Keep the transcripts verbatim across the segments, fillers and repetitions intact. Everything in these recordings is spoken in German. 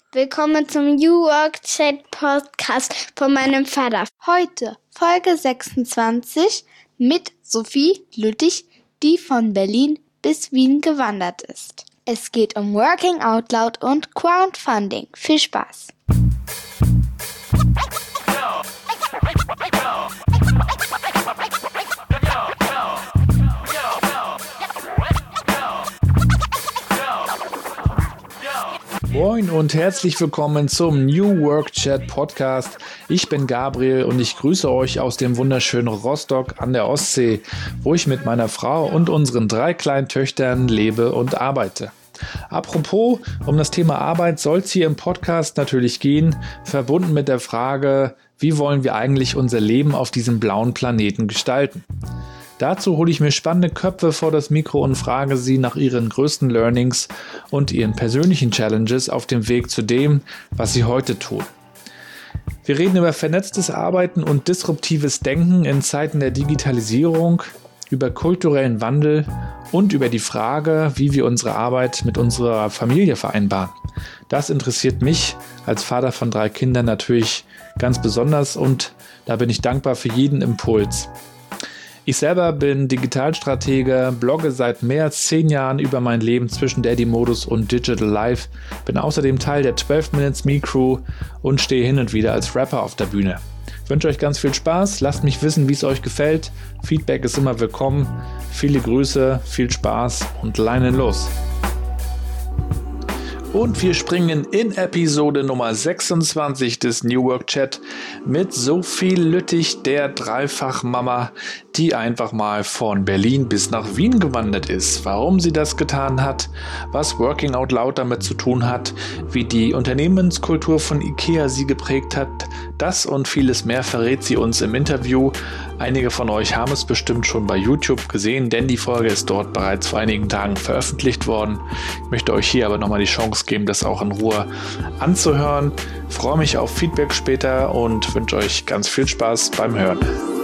Willkommen zum New Work Chat Podcast von meinem Vater. Heute Folge sechsundzwanzig mit Sophie Lüttich, die von Berlin bis Wien gewandert ist. Es geht um Working Out Loud und Crowdfunding. Viel Spaß! Moin und herzlich willkommen zum New Work Chat Podcast. Ich bin Gabriel und ich grüße euch aus dem wunderschönen Rostock an der Ostsee, wo ich mit meiner Frau und unseren drei kleinen Töchtern lebe und arbeite. Apropos, um das Thema Arbeit soll es hier im Podcast natürlich gehen, verbunden mit der Frage, wie wollen wir eigentlich unser Leben auf diesem blauen Planeten gestalten? Dazu hole ich mir spannende Köpfe vor das Mikro und frage sie nach ihren größten Learnings und ihren persönlichen Challenges auf dem Weg zu dem, was sie heute tun. Wir reden über vernetztes Arbeiten und disruptives Denken in Zeiten der Digitalisierung, über kulturellen Wandel und über die Frage, wie wir unsere Arbeit mit unserer Familie vereinbaren. Das interessiert mich als Vater von drei Kindern natürlich ganz besonders und da bin ich dankbar für jeden Impuls. Ich selber bin Digitalstratege, blogge seit mehr als zehn Jahren über mein Leben zwischen Daddy-Modus und Digital Life, bin außerdem Teil der zwölf Minutes Me Crew und stehe hin und wieder als Rapper auf der Bühne. Ich wünsche euch ganz viel Spaß, lasst mich wissen, wie es euch gefällt. Feedback ist immer willkommen. Viele Grüße, viel Spaß und leinen los. Und wir springen in Episode Nummer sechsundzwanzig des New Work Chat mit Sophie Lüttich, der Dreifachmama, die einfach mal von Berlin bis nach Wien gewandert ist. Warum sie das getan hat, was Working Out Loud damit zu tun hat, wie die Unternehmenskultur von IKEA sie geprägt hat, das und vieles mehr verrät sie uns im Interview. Einige von euch haben es bestimmt schon bei YouTube gesehen, denn die Folge ist dort bereits vor einigen Tagen veröffentlicht worden. Ich möchte euch hier aber nochmal die Chance geben, das auch in Ruhe anzuhören. Ich freue mich auf Feedback später und wünsche euch ganz viel Spaß beim Hören.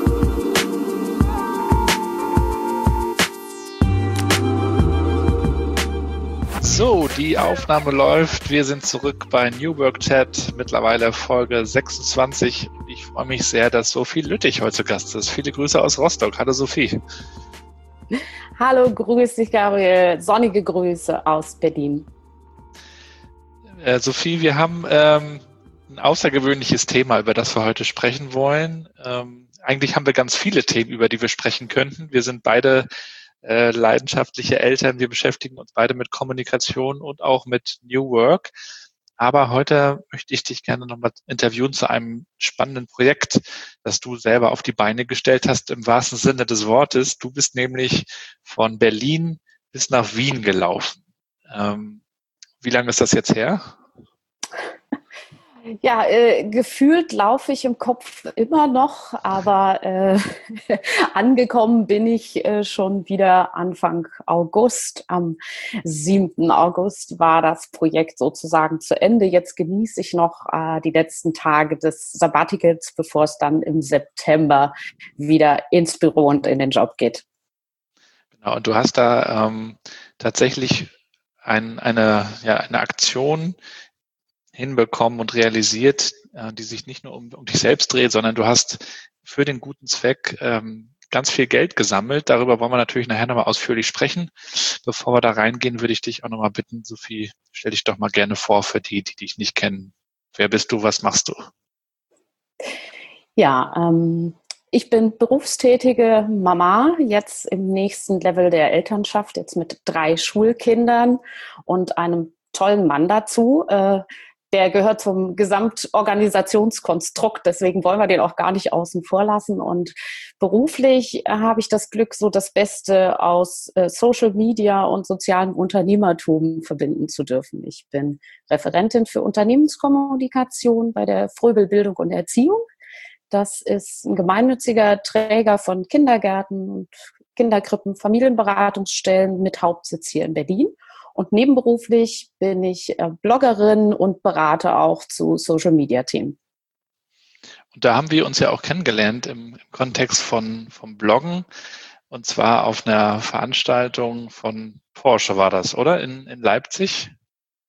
So, die Aufnahme läuft. Wir sind zurück bei New Work Chat, mittlerweile Folge sechsundzwanzig. Ich freue mich sehr, dass Sophie Lüttich heute zu Gast ist. Viele Grüße aus Rostock. Hallo Sophie. Hallo, grüß dich Gabriel. Sonnige Grüße aus Berlin. Äh, Sophie, wir haben ähm, ein außergewöhnliches Thema, über das wir heute sprechen wollen. Ähm, eigentlich haben wir ganz viele Themen, über die wir sprechen könnten. Wir sind beide äh, leidenschaftliche Eltern. Wir beschäftigen uns beide mit Kommunikation und auch mit New Work. Aber heute möchte ich dich gerne nochmal interviewen zu einem spannenden Projekt, das du selber auf die Beine gestellt hast, im wahrsten Sinne des Wortes. Du bist nämlich von Berlin bis nach Wien gelaufen. Ähm, wie lange ist das jetzt her? Ja, äh, gefühlt laufe ich im Kopf immer noch, aber äh, angekommen bin ich äh, schon wieder Anfang August. Am siebten August war das Projekt sozusagen zu Ende. Jetzt genieße ich noch äh, die letzten Tage des Sabbaticals, bevor es dann im September wieder ins Büro und in den Job geht. Genau, und du hast da ähm, tatsächlich ein, eine, ja, eine Aktion hinbekommen und realisiert, äh, die sich nicht nur um, um dich selbst dreht, sondern du hast für den guten Zweck ähm, ganz viel Geld gesammelt. Darüber wollen wir natürlich nachher nochmal ausführlich sprechen. Bevor wir da reingehen, würde ich dich auch nochmal bitten, Sophie, stell dich doch mal gerne vor für die, die dich nicht kennen. Wer bist du, was machst du? Ja, ähm, ich bin berufstätige Mama, jetzt im nächsten Level der Elternschaft, jetzt mit drei Schulkindern und einem tollen Mann dazu. Äh, Der gehört zum Gesamtorganisationskonstrukt, deswegen wollen wir den auch gar nicht außen vor lassen. Und beruflich habe ich das Glück, so das Beste aus äh, Social Media und sozialem Unternehmertum verbinden zu dürfen. Ich bin Referentin für Unternehmenskommunikation bei der Fröbel Bildung und Erziehung. Das ist ein gemeinnütziger Träger von Kindergärten und Kinderkrippen, Familienberatungsstellen mit Hauptsitz hier in Berlin. Und nebenberuflich bin ich Bloggerin und berate auch zu Social-Media-Themen. Und da haben wir uns ja auch kennengelernt im, im Kontext von vom Bloggen. Und zwar auf einer Veranstaltung von Porsche war das, oder? In, in Leipzig?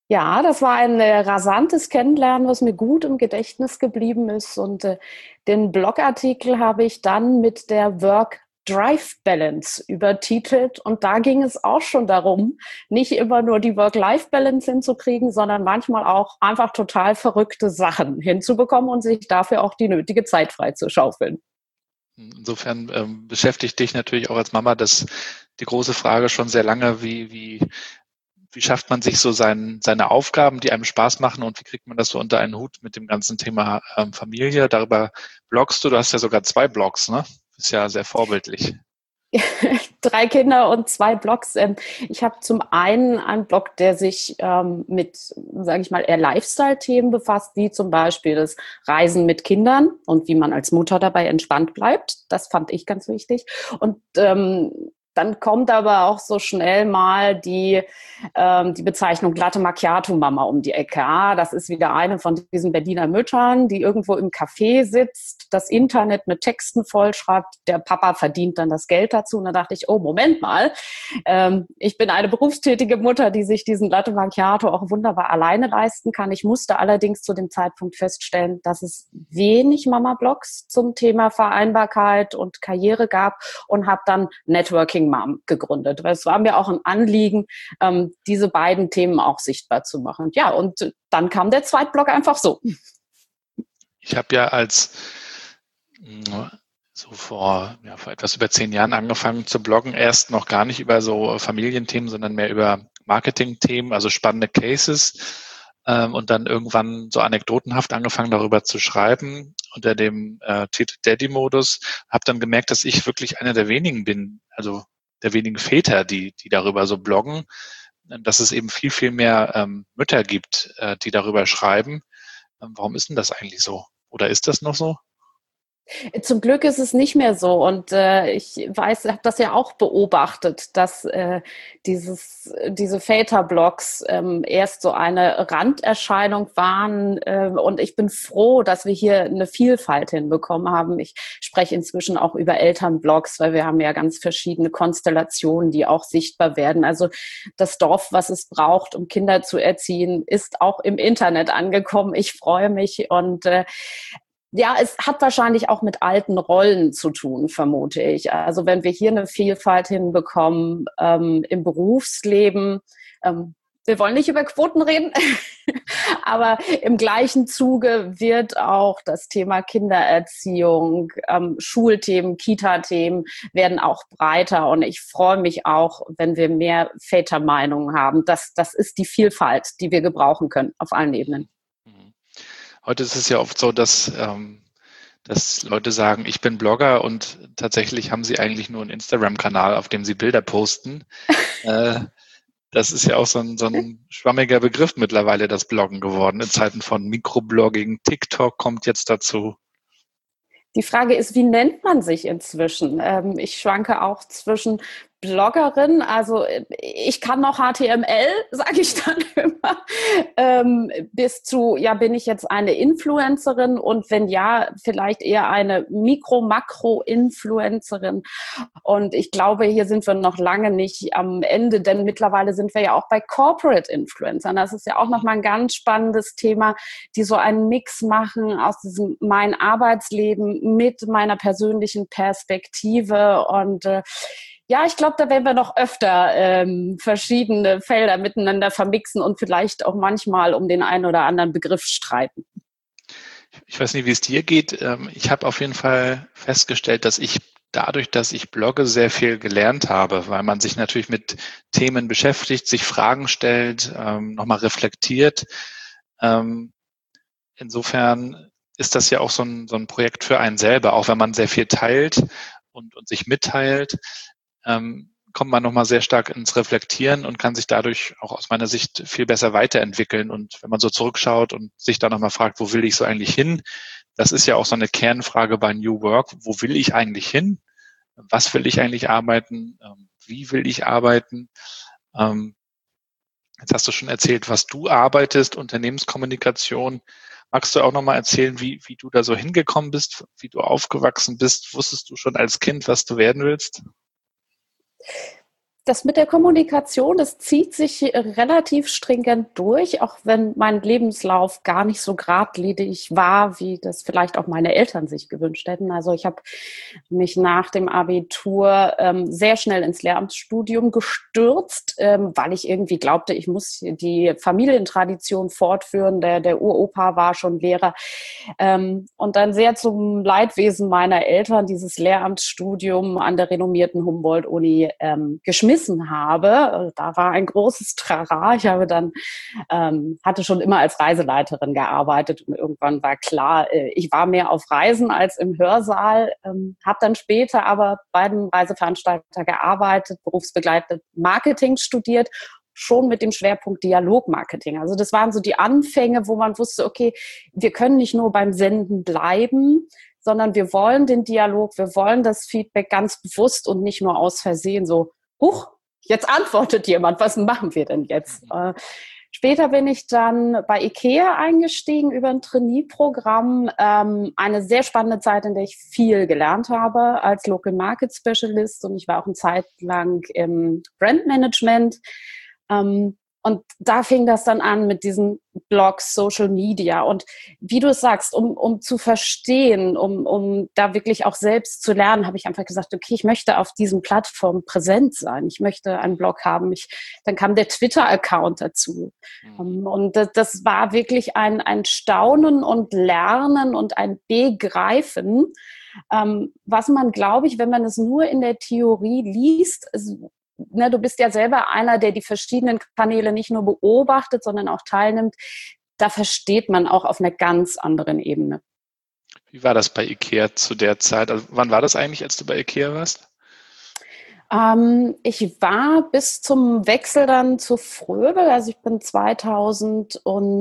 Ja, das war ein äh, rasantes Kennenlernen, was mir gut im Gedächtnis geblieben ist. Und äh, den Blogartikel habe ich dann mit der Work-Drive-Balance übertitelt. Und da ging es auch schon darum, nicht immer nur die Work-Life-Balance hinzukriegen, sondern manchmal auch einfach total verrückte Sachen hinzubekommen und sich dafür auch die nötige Zeit freizuschaufeln. Insofern ähm, beschäftigt dich natürlich auch als Mama das, die große Frage schon sehr lange, wie, wie Wie schafft man sich so sein, seine Aufgaben, die einem Spaß machen, und wie kriegt man das so unter einen Hut mit dem ganzen Thema ähm, Familie? Darüber bloggst du, du hast ja sogar zwei Blogs, ne? Ist ja sehr vorbildlich. Drei Kinder und zwei Blogs. Ich habe zum einen einen Blog, der sich ähm, mit, sage ich mal, eher Lifestyle-Themen befasst, wie zum Beispiel das Reisen mit Kindern und wie man als Mutter dabei entspannt bleibt. Das fand ich ganz wichtig. Und ähm, dann kommt aber auch so schnell mal die, ähm, die Bezeichnung Latte Macchiato-Mama um die Ecke. Ah, das ist wieder eine von diesen Berliner Müttern, die irgendwo im Café sitzt, das Internet mit Texten vollschreibt. Der Papa verdient dann das Geld dazu. Und da dachte ich, oh, Moment mal. Ähm, ich bin eine berufstätige Mutter, die sich diesen Latte Macchiato auch wunderbar alleine leisten kann. Ich musste allerdings zu dem Zeitpunkt feststellen, dass es wenig Mama-Blogs zum Thema Vereinbarkeit und Karriere gab, und habe dann Networking Mom gegründet, weil es war mir auch ein Anliegen, ähm, diese beiden Themen auch sichtbar zu machen. Ja, und dann kam der Zweitblog einfach so. Ich habe ja als so vor, ja, vor etwas über zehn Jahren angefangen zu bloggen, erst noch gar nicht über so Familienthemen, sondern mehr über Marketingthemen, also spannende Cases, ähm, und dann irgendwann so anekdotenhaft angefangen, darüber zu schreiben unter dem äh, Titel Daddy-Modus. Habe dann gemerkt, dass ich wirklich einer der wenigen bin, also der wenigen Väter, die die darüber so bloggen, dass es eben viel, viel mehr ähm, Mütter gibt, äh, die darüber schreiben. Ähm, warum ist denn das eigentlich so? Oder ist das noch so? Zum Glück ist es nicht mehr so, und äh, ich weiß, habe das ja auch beobachtet, dass äh, dieses, diese Väterblogs ähm, erst so eine Randerscheinung waren, äh, und ich bin froh, dass wir hier eine Vielfalt hinbekommen haben. Ich spreche inzwischen auch über Elternblogs, weil wir haben ja ganz verschiedene Konstellationen, die auch sichtbar werden. Also das Dorf, was es braucht, um Kinder zu erziehen, ist auch im Internet angekommen. Ich freue mich, und äh, ja, es hat wahrscheinlich auch mit alten Rollen zu tun, vermute ich. Also wenn wir hier eine Vielfalt hinbekommen ähm, im Berufsleben, ähm, wir wollen nicht über Quoten reden, aber im gleichen Zuge wird auch das Thema Kindererziehung, ähm, Schulthemen, Kita-Themen werden auch breiter. Und ich freue mich auch, wenn wir mehr Vätermeinungen haben. Das, das ist die Vielfalt, die wir gebrauchen können auf allen Ebenen. Heute ist es ja oft so, dass, ähm, dass Leute sagen, ich bin Blogger, und tatsächlich haben sie eigentlich nur einen Instagram-Kanal, auf dem sie Bilder posten. äh, das ist ja auch so ein, so ein schwammiger Begriff mittlerweile, das Bloggen geworden. In Zeiten von Mikroblogging, TikTok kommt jetzt dazu. Die Frage ist, wie nennt man sich inzwischen? Ähm, ich schwanke auch zwischen Bloggerin, also ich kann noch H T M L, sage ich dann immer, ähm, bis zu, ja, bin ich jetzt eine Influencerin, und wenn ja, vielleicht eher eine Mikro-Makro-Influencerin. Und ich glaube, hier sind wir noch lange nicht am Ende, denn mittlerweile sind wir ja auch bei Corporate Influencern. Das ist ja auch nochmal ein ganz spannendes Thema, die so einen Mix machen aus diesem mein Arbeitsleben mit meiner persönlichen Perspektive. Und äh, ja, ich glaube, da werden wir noch öfter ähm, verschiedene Felder miteinander vermixen und vielleicht auch manchmal um den einen oder anderen Begriff streiten. Ich weiß nicht, wie es dir geht. Ich habe auf jeden Fall festgestellt, dass ich dadurch, dass ich blogge, sehr viel gelernt habe, weil man sich natürlich mit Themen beschäftigt, sich Fragen stellt, nochmal reflektiert. Insofern ist das ja auch so ein, so ein Projekt für einen selber, auch wenn man sehr viel teilt und, und sich mitteilt. Ähm, kommt man nochmal sehr stark ins Reflektieren und kann sich dadurch auch aus meiner Sicht viel besser weiterentwickeln. Und wenn man so zurückschaut und sich dann nochmal fragt, wo will ich so eigentlich hin? Das ist ja auch so eine Kernfrage bei New Work. Wo will ich eigentlich hin? Was will ich eigentlich arbeiten? Wie will ich arbeiten? Jetzt hast du schon erzählt, was du arbeitest, Unternehmenskommunikation. Magst du auch nochmal erzählen, wie, wie du da so hingekommen bist, wie du aufgewachsen bist? Wusstest du schon als Kind, was du werden willst? Das mit der Kommunikation, das zieht sich relativ stringent durch, auch wenn mein Lebenslauf gar nicht so geradlinig war, wie das vielleicht auch meine Eltern sich gewünscht hätten. Also ich habe mich nach dem Abitur ähm, sehr schnell ins Lehramtsstudium gestürzt, ähm, weil ich irgendwie glaubte, ich muss die Familientradition fortführen. Der, der Uropa war schon Lehrer. Ähm, und dann sehr zum Leidwesen meiner Eltern dieses Lehramtsstudium an der renommierten Humboldt-Uni ähm, geschmissen habe. Da war ein großes Trara. Ich habe dann, ähm, hatte schon immer als Reiseleiterin gearbeitet und irgendwann war klar, äh, ich war mehr auf Reisen als im Hörsaal, ähm, habe dann später aber bei einem Reiseveranstalter gearbeitet, berufsbegleitet Marketing studiert, schon mit dem Schwerpunkt Dialogmarketing. Also das waren so die Anfänge, wo man wusste, okay, wir können nicht nur beim Senden bleiben, sondern wir wollen den Dialog, wir wollen das Feedback ganz bewusst und nicht nur aus Versehen so, huch, jetzt antwortet jemand, was machen wir denn jetzt? Äh, später bin ich dann bei IKEA eingestiegen über ein Trainee-Programm. Ähm, eine sehr spannende Zeit, in der ich viel gelernt habe als Local Market Specialist und ich war auch eine Zeit lang im Brandmanagement. Ähm, Und da fing das dann an mit diesen Blogs, Social Media. Und wie du es sagst, um, um zu verstehen, um, um da wirklich auch selbst zu lernen, habe ich einfach gesagt, okay, ich möchte auf diesen Plattformen präsent sein. Ich möchte einen Blog haben. Ich, dann kam der Twitter-Account dazu. Mhm. Und das, das war wirklich ein, ein Staunen und Lernen und ein Begreifen, ähm, was man, glaube ich, wenn man es nur in der Theorie liest, es, Ne, du bist ja selber einer, der die verschiedenen Kanäle nicht nur beobachtet, sondern auch teilnimmt. Da versteht man auch auf einer ganz anderen Ebene. Wie war das bei IKEA zu der Zeit? Also wann war das eigentlich, als du bei IKEA warst? Ähm, ich war bis zum Wechsel dann zu Fröbel, also ich bin zweitausendelf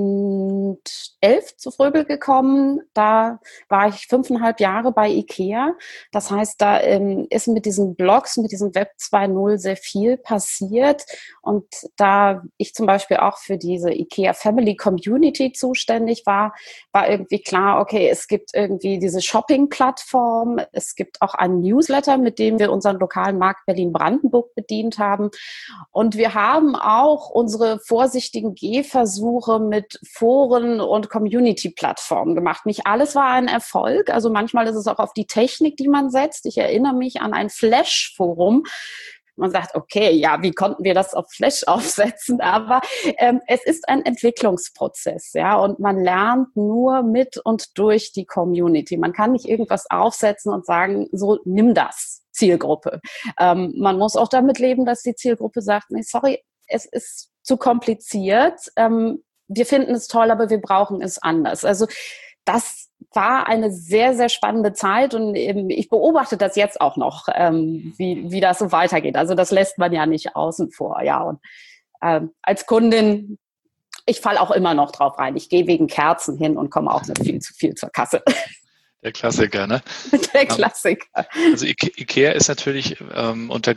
zu Fröbel gekommen. Da war ich fünfeinhalb Jahre bei IKEA. Das heißt, da ähm, ist mit diesen Blogs, mit diesem Web zwei Punkt null sehr viel passiert. Und da ich zum Beispiel auch für diese IKEA Family Community zuständig war, war irgendwie klar, okay, es gibt irgendwie diese Shopping-Plattform, es gibt auch einen Newsletter, mit dem wir unseren lokalen Markt Berlin-Brandenburg bedient haben. Und wir haben auch unsere vorsichtigen Gehversuche mit Foren und Community-Plattformen gemacht. Nicht alles war ein Erfolg. Also manchmal ist es auch auf die Technik, die man setzt. Ich erinnere mich an ein Flash-Forum. Man sagt, okay, ja, wie konnten wir das auf Flash aufsetzen? Aber ähm, es ist ein Entwicklungsprozess, ja, und man lernt nur mit und durch die Community. Man kann nicht irgendwas aufsetzen und sagen, so, nimm das, Zielgruppe. Ähm, man muss auch damit leben, dass die Zielgruppe sagt, nee, sorry, es ist zu kompliziert. Ähm, wir finden es toll, aber wir brauchen es anders. Also das war eine sehr, sehr spannende Zeit und ich beobachte das jetzt auch noch, ähm, wie, wie das so weitergeht. Also das lässt man ja nicht außen vor, ja. Und ähm, als Kundin, ich falle auch immer noch drauf rein. Ich gehe wegen Kerzen hin und komme auch nicht viel zu viel zur Kasse. Der Klassiker, ne? Der Klassiker. Also IKEA ist natürlich ähm, unter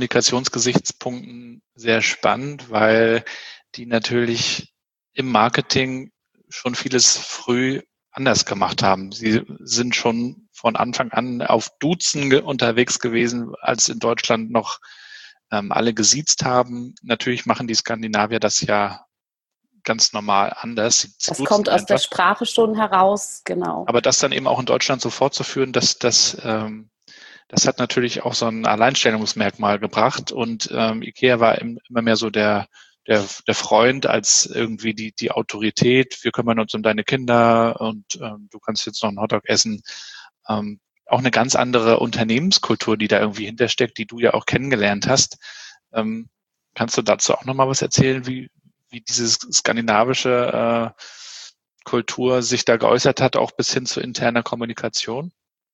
Kommunikationsgesichtspunkten sehr spannend, weil die natürlich im Marketing schon vieles früh anders gemacht haben. Sie sind schon von Anfang an auf Duzen ge- unterwegs gewesen, als in Deutschland noch ähm, alle gesiezt haben. Natürlich machen die Skandinavier das ja ganz normal anders. Sie Das duzen kommt aus einfach. der Sprache schon heraus, genau. Aber das dann eben auch in Deutschland so fortzuführen, das, das, ähm, das hat natürlich auch so ein Alleinstellungsmerkmal gebracht. Und ähm, IKEA war im, immer mehr so der Der, der Freund als irgendwie die, die Autorität. Wir kümmern uns um deine Kinder und ähm, du kannst jetzt noch einen Hotdog essen. Ähm, auch eine ganz andere Unternehmenskultur, die da irgendwie hintersteckt, die du ja auch kennengelernt hast. Ähm, kannst du dazu auch nochmal was erzählen, wie, wie diese skandinavische äh, Kultur sich da geäußert hat, auch bis hin zu interner Kommunikation?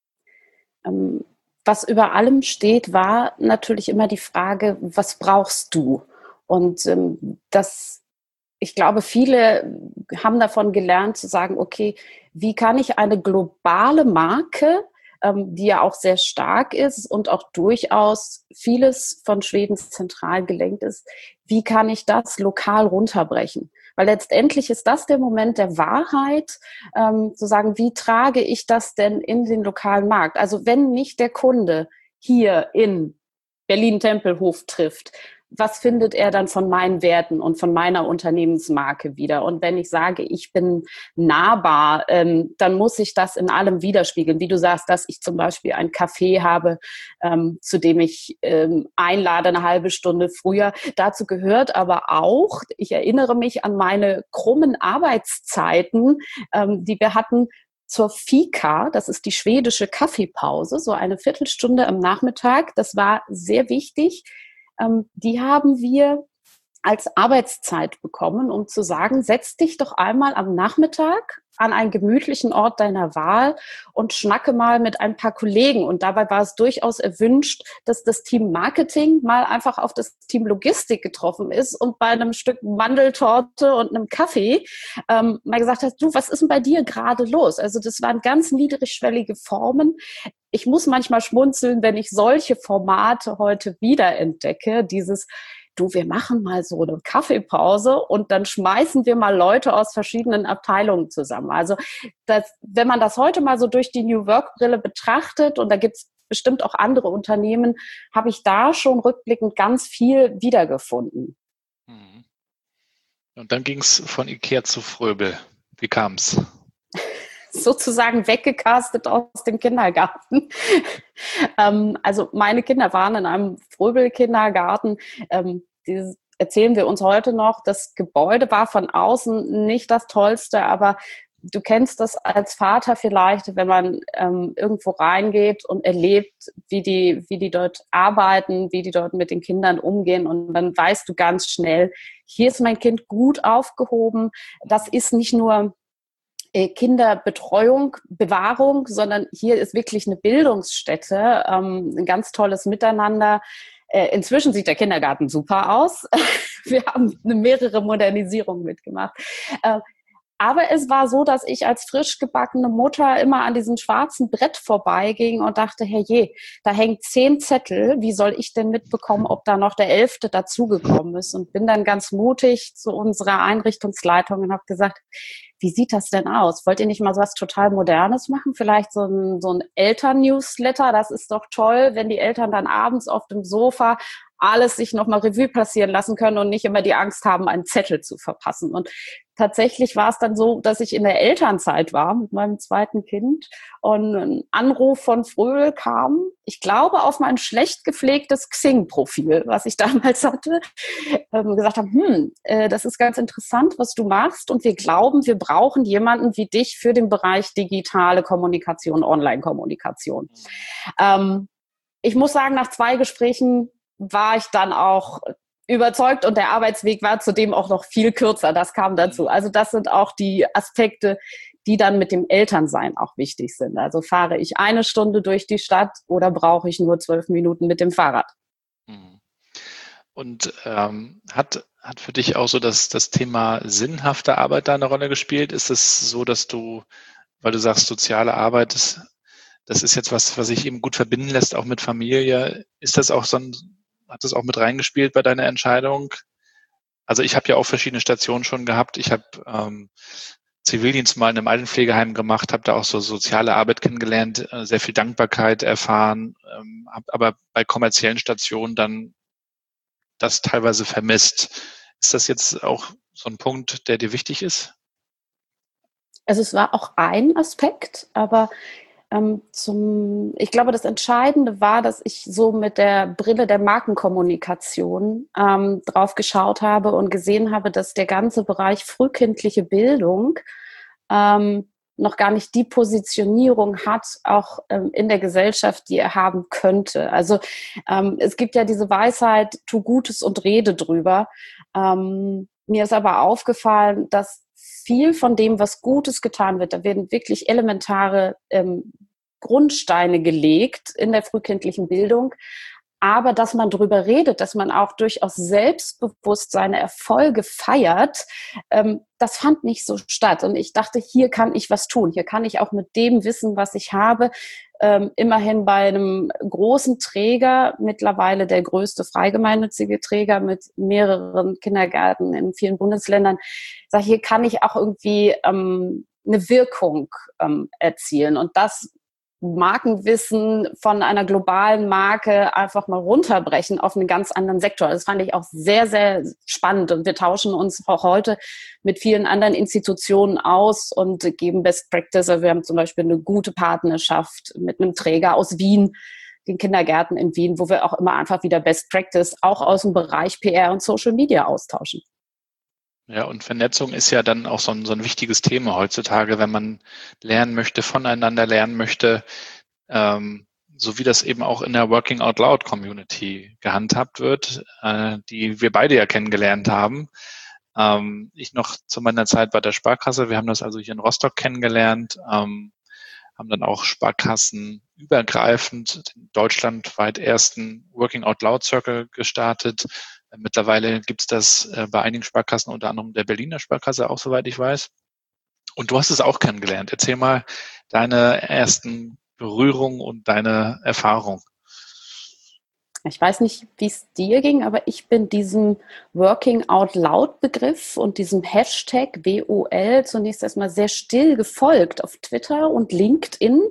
Ähm, was über allem steht, war natürlich immer die Frage, was brauchst du? Und ähm, das, ich glaube, viele haben davon gelernt zu sagen, okay, wie kann ich eine globale Marke, ähm, die ja auch sehr stark ist und auch durchaus vieles von Schweden zentral gelenkt ist, wie kann ich das lokal runterbrechen? Weil letztendlich ist das der Moment der Wahrheit, ähm, zu sagen, wie trage ich das denn in den lokalen Markt? Also wenn nicht der Kunde hier in Berlin-Tempelhof trifft, was findet er dann von meinen Werten und von meiner Unternehmensmarke wieder? Und wenn ich sage, ich bin nahbar, ähm, dann muss ich das in allem widerspiegeln. Wie du sagst, dass ich zum Beispiel ein Café habe, ähm, zu dem ich ähm, einlade eine halbe Stunde früher. Dazu gehört aber auch, ich erinnere mich an meine krummen Arbeitszeiten, ähm, die wir hatten zur Fika, das ist die schwedische Kaffeepause, so eine Viertelstunde am Nachmittag. Das war sehr wichtig. Ähm, die haben wir als Arbeitszeit bekommen, um zu sagen, setz dich doch einmal am Nachmittag an einen gemütlichen Ort deiner Wahl und schnacke mal mit ein paar Kollegen. Und dabei war es durchaus erwünscht, dass das Team Marketing mal einfach auf das Team Logistik getroffen ist und bei einem Stück Mandeltorte und einem Kaffee ähm, mal gesagt hat, du, was ist denn bei dir gerade los? Also das waren ganz niedrigschwellige Formen. Ich muss manchmal schmunzeln, wenn ich solche Formate heute wiederentdecke, dieses du, wir machen mal so eine Kaffeepause und dann schmeißen wir mal Leute aus verschiedenen Abteilungen zusammen. Also das, wenn man das heute mal so durch die New Work-Brille betrachtet, und da gibt es bestimmt auch andere Unternehmen, habe ich da schon rückblickend ganz viel wiedergefunden. Und dann ging es von Ikea zu Fröbel. Wie kam es? Sozusagen weggecastet aus dem Kindergarten. ähm, also meine Kinder waren in einem Fröbel-Kindergarten. Ähm, dieses erzählen wir uns heute noch. Das Gebäude war von außen nicht das Tollste, aber du kennst das als Vater vielleicht, wenn man ähm, irgendwo reingeht und erlebt, wie die, wie die dort arbeiten, wie die dort mit den Kindern umgehen, und dann weißt du ganz schnell, hier ist mein Kind gut aufgehoben. Das ist nicht nur Kinderbetreuung, Bewahrung, sondern hier ist wirklich eine Bildungsstätte, ähm, ein ganz tolles Miteinander. Äh, inzwischen sieht der Kindergarten super aus. Wir haben eine mehrere Modernisierungen mitgemacht. Äh, aber es war so, dass ich als frisch gebackene Mutter immer an diesem schwarzen Brett vorbeiging und dachte, herrje, da hängen zehn Zettel. Wie soll ich denn mitbekommen, ob da noch der elfte dazugekommen ist? Und bin dann ganz mutig zu unserer Einrichtungsleitung und habe gesagt, wie sieht das denn aus? Wollt ihr nicht mal so was total Modernes machen? Vielleicht so ein, so ein Eltern-Newsletter? Das ist doch toll, wenn die Eltern dann abends auf dem Sofa alles sich nochmal Revue passieren lassen können und nicht immer die Angst haben, einen Zettel zu verpassen. Und tatsächlich war es dann so, dass ich in der Elternzeit war mit meinem zweiten Kind und ein Anruf von Fröbel kam, ich glaube, auf mein schlecht gepflegtes Xing-Profil, was ich damals hatte, ähm, gesagt haben, hm, äh, das ist ganz interessant, was du machst, und wir glauben, wir brauchen jemanden wie dich für den Bereich digitale Kommunikation, Online-Kommunikation. Ähm, ich muss sagen, nach zwei Gesprächen war ich dann auch überzeugt, und der Arbeitsweg war zudem auch noch viel kürzer. Das kam dazu. Also das sind auch die Aspekte, die dann mit dem Elternsein auch wichtig sind. Also fahre ich eine Stunde durch die Stadt oder brauche ich nur zwölf Minuten mit dem Fahrrad? Und ähm, hat, hat für dich auch so das, das Thema sinnhafte Arbeit da eine Rolle gespielt? Ist es so, dass du, weil du sagst, soziale Arbeit, das, das ist jetzt was, was sich eben gut verbinden lässt, auch mit Familie. Ist das auch so ein Hat das auch mit reingespielt bei deiner Entscheidung? Also ich habe ja auch verschiedene Stationen schon gehabt. Ich habe ähm, Zivildienst mal in einem Altenpflegeheim gemacht, habe da auch so soziale Arbeit kennengelernt, äh, sehr viel Dankbarkeit erfahren, ähm, habe aber bei kommerziellen Stationen dann das teilweise vermisst. Ist das jetzt auch so ein Punkt, der dir wichtig ist? Also es war auch ein Aspekt, aber Ähm, zum, ich glaube, das Entscheidende war, dass ich so mit der Brille der Markenkommunikation ähm, drauf geschaut habe und gesehen habe, dass der ganze Bereich frühkindliche Bildung ähm, noch gar nicht die Positionierung hat, auch ähm, in der Gesellschaft, die er haben könnte. Also ähm, es gibt ja diese Weisheit, tu Gutes und rede drüber. Ähm, mir ist aber aufgefallen, dass viel von dem, was Gutes getan wird, da werden wirklich elementare ähm, Grundsteine gelegt in der frühkindlichen Bildung. Aber dass man drüber redet, dass man auch durchaus selbstbewusst seine Erfolge feiert, ähm, das fand nicht so statt. Und ich dachte, hier kann ich was tun. Hier kann ich auch mit dem Wissen, was ich habe, ähm, immerhin bei einem großen Träger, mittlerweile der größte freigemeinnützige Träger mit mehreren Kindergärten in vielen Bundesländern, sage, hier kann ich auch irgendwie ähm, eine Wirkung ähm, erzielen. Und das Markenwissen von einer globalen Marke einfach mal runterbrechen auf einen ganz anderen Sektor. Das fand ich auch sehr, sehr spannend. Und wir tauschen uns auch heute mit vielen anderen Institutionen aus und geben Best Practice. Also wir haben zum Beispiel eine gute Partnerschaft mit einem Träger aus Wien, den Kindergärten in Wien, wo wir auch immer einfach wieder Best Practice auch aus dem Bereich P R und Social Media austauschen. Ja, und Vernetzung ist ja dann auch so ein, so ein wichtiges Thema heutzutage, wenn man lernen möchte, voneinander lernen möchte, ähm, so wie das eben auch in der Working Out Loud Community gehandhabt wird, äh, die wir beide ja kennengelernt haben. Ähm, ich noch zu meiner Zeit bei der Sparkasse, wir haben das also hier in Rostock kennengelernt, ähm, haben dann auch Sparkassen übergreifend den deutschlandweit ersten Working Out Loud Circle gestartet. Mittlerweile gibt es das bei einigen Sparkassen, unter anderem der Berliner Sparkasse auch, soweit ich weiß. Und du hast es auch kennengelernt. Erzähl mal deine ersten Berührungen und deine Erfahrung. Ich weiß nicht, wie es dir ging, aber ich bin diesem Working Out Loud Begriff und diesem Hashtag W O L zunächst erstmal sehr still gefolgt auf Twitter und LinkedIn.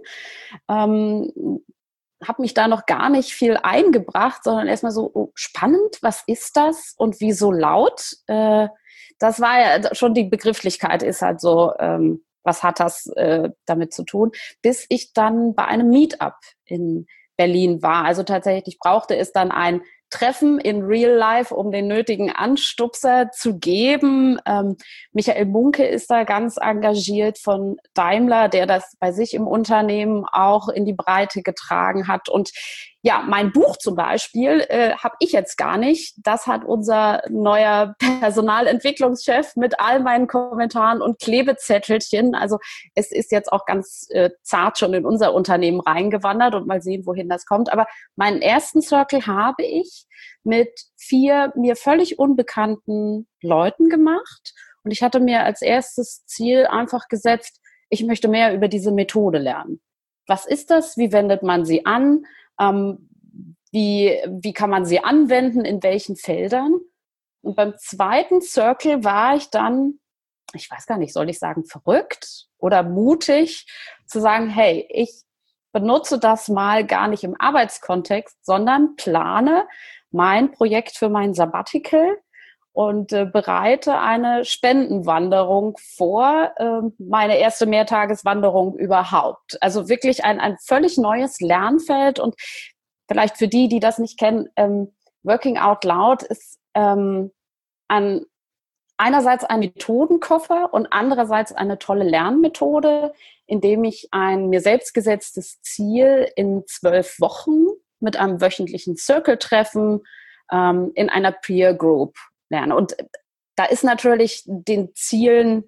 Ähm, habe mich da noch gar nicht viel eingebracht, sondern erstmal so, oh, spannend, was ist das und wieso laut? Äh, das war ja schon, die Begrifflichkeit ist halt so, ähm, was hat das äh, damit zu tun? Bis ich dann bei einem Meetup in Berlin war. Also tatsächlich brauchte es dann ein Treffen in Real Life, um den nötigen Anstupser zu geben. Ähm, Michael Munke ist da ganz engagiert von Daimler, der das bei sich im Unternehmen auch in die Breite getragen hat. Und ja, mein Buch zum Beispiel äh, habe ich jetzt gar nicht. Das hat unser neuer Personalentwicklungschef mit all meinen Kommentaren und Klebezettelchen. Also es ist jetzt auch ganz äh, zart schon in unser Unternehmen reingewandert und mal sehen, wohin das kommt. Aber meinen ersten Circle habe ich mit vier mir völlig unbekannten Leuten gemacht. Und ich hatte mir als erstes Ziel einfach gesetzt, ich möchte mehr über diese Methode lernen. Was ist das? Wie wendet man sie an? Ähm, wie, wie kann man sie anwenden? In welchen Feldern? Und beim zweiten Circle war ich dann, ich weiß gar nicht, soll ich sagen, verrückt oder mutig, zu sagen, hey, ich benutze das mal gar nicht im Arbeitskontext, sondern plane mein Projekt für mein Sabbatical und äh, bereite eine Spendenwanderung vor, äh, meine erste Mehrtageswanderung überhaupt. Also wirklich ein, ein völlig neues Lernfeld. Und vielleicht für die, die das nicht kennen, ähm, Working Out Loud ist ähm, ein, einerseits ein Methodenkoffer und andererseits eine tolle Lernmethode, indem ich ein mir selbst gesetztes Ziel in zwölf Wochen mit einem wöchentlichen Circle-Treffen ähm, in einer Peer Group lerne. Und da ist natürlich den Zielen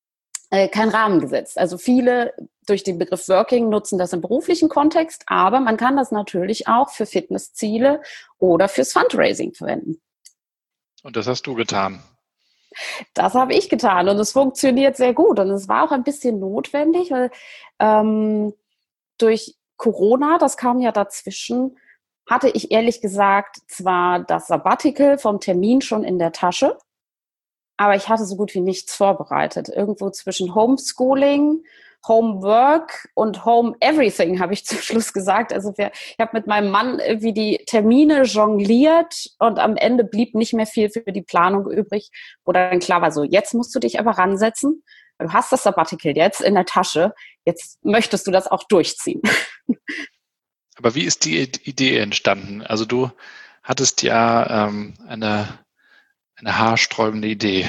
äh, kein Rahmen gesetzt. Also viele durch den Begriff Working nutzen das im beruflichen Kontext, aber man kann das natürlich auch für Fitnessziele oder fürs Fundraising verwenden. Und das hast du getan? Das habe ich getan und es funktioniert sehr gut. Und es war auch ein bisschen notwendig, weil ähm, durch Corona, das kam ja dazwischen, hatte ich ehrlich gesagt zwar das Sabbatical vom Termin schon in der Tasche, aber ich hatte so gut wie nichts vorbereitet. Irgendwo zwischen Homeschooling, Homework und Home Everything, habe ich zum Schluss gesagt. Also wir, ich habe mit meinem Mann irgendwie die Termine jongliert und am Ende blieb nicht mehr viel für die Planung übrig, wo dann klar war, so jetzt musst du dich aber ransetzen. Du hast das Sabbatical jetzt in der Tasche, jetzt möchtest du das auch durchziehen. Aber wie ist die Idee entstanden? Also du hattest ja ähm, eine, eine haarsträubende Idee.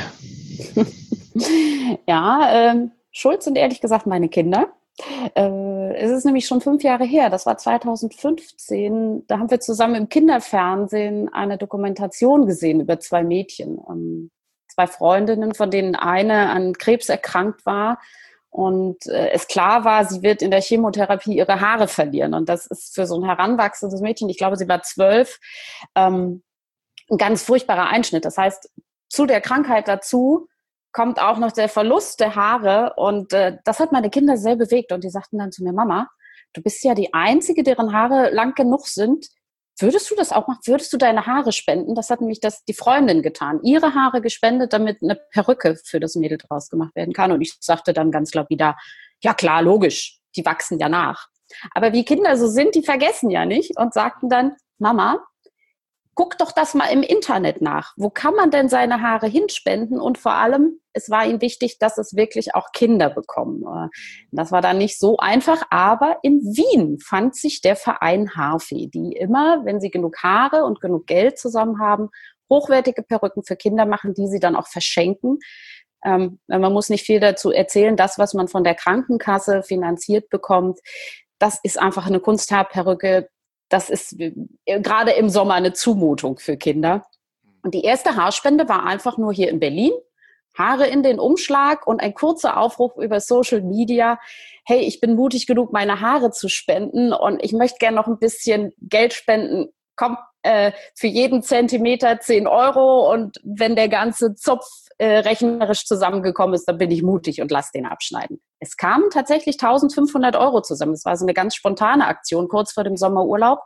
Ja, ähm, schuld sind ehrlich gesagt meine Kinder. Äh, es ist nämlich schon fünf Jahre her, das war zweitausendfünfzehn, da haben wir zusammen im Kinderfernsehen eine Dokumentation gesehen über zwei Mädchen, ähm, zwei Freundinnen, von denen eine an Krebs erkrankt war. Und äh, es klar war, sie wird in der Chemotherapie ihre Haare verlieren. Und das ist für so ein heranwachsendes Mädchen, ich glaube, sie war zwölf, ähm, ein ganz furchtbarer Einschnitt. Das heißt, zu der Krankheit dazu kommt auch noch der Verlust der Haare. Und äh, das hat meine Kinder sehr bewegt. Und die sagten dann zu mir, Mama, du bist ja die Einzige, deren Haare lang genug sind. Würdest du das auch machen? Würdest du deine Haare spenden? Das hat nämlich das, die Freundin getan. Ihre Haare gespendet, damit eine Perücke für das Mädel draus gemacht werden kann. Und ich sagte dann ganz lapidar, ja klar, logisch, die wachsen ja nach. Aber wie Kinder so sind, die vergessen ja nicht und sagten dann, Mama, guck doch das mal im Internet nach. Wo kann man denn seine Haare hinspenden? Und vor allem, es war ihnen wichtig, dass es wirklich auch Kinder bekommen. Das war dann nicht so einfach, aber in Wien fand sich der Verein Haarfee, die immer, wenn sie genug Haare und genug Geld zusammen haben, hochwertige Perücken für Kinder machen, die sie dann auch verschenken. Ähm, man muss nicht viel dazu erzählen. Das, was man von der Krankenkasse finanziert bekommt, das ist einfach eine Kunsthaarperücke. Das ist gerade im Sommer eine Zumutung für Kinder. Und die erste Haarspende war einfach nur hier in Berlin. Haare in den Umschlag und ein kurzer Aufruf über Social Media. Hey, ich bin mutig genug, meine Haare zu spenden und ich möchte gerne noch ein bisschen Geld spenden. Komm, äh, für jeden Zentimeter zehn Euro und wenn der ganze Zopf äh, rechnerisch zusammengekommen ist, dann bin ich mutig und lass den abschneiden. Es kamen tatsächlich eintausendfünfhundert Euro zusammen. Es war so eine ganz spontane Aktion kurz vor dem Sommerurlaub.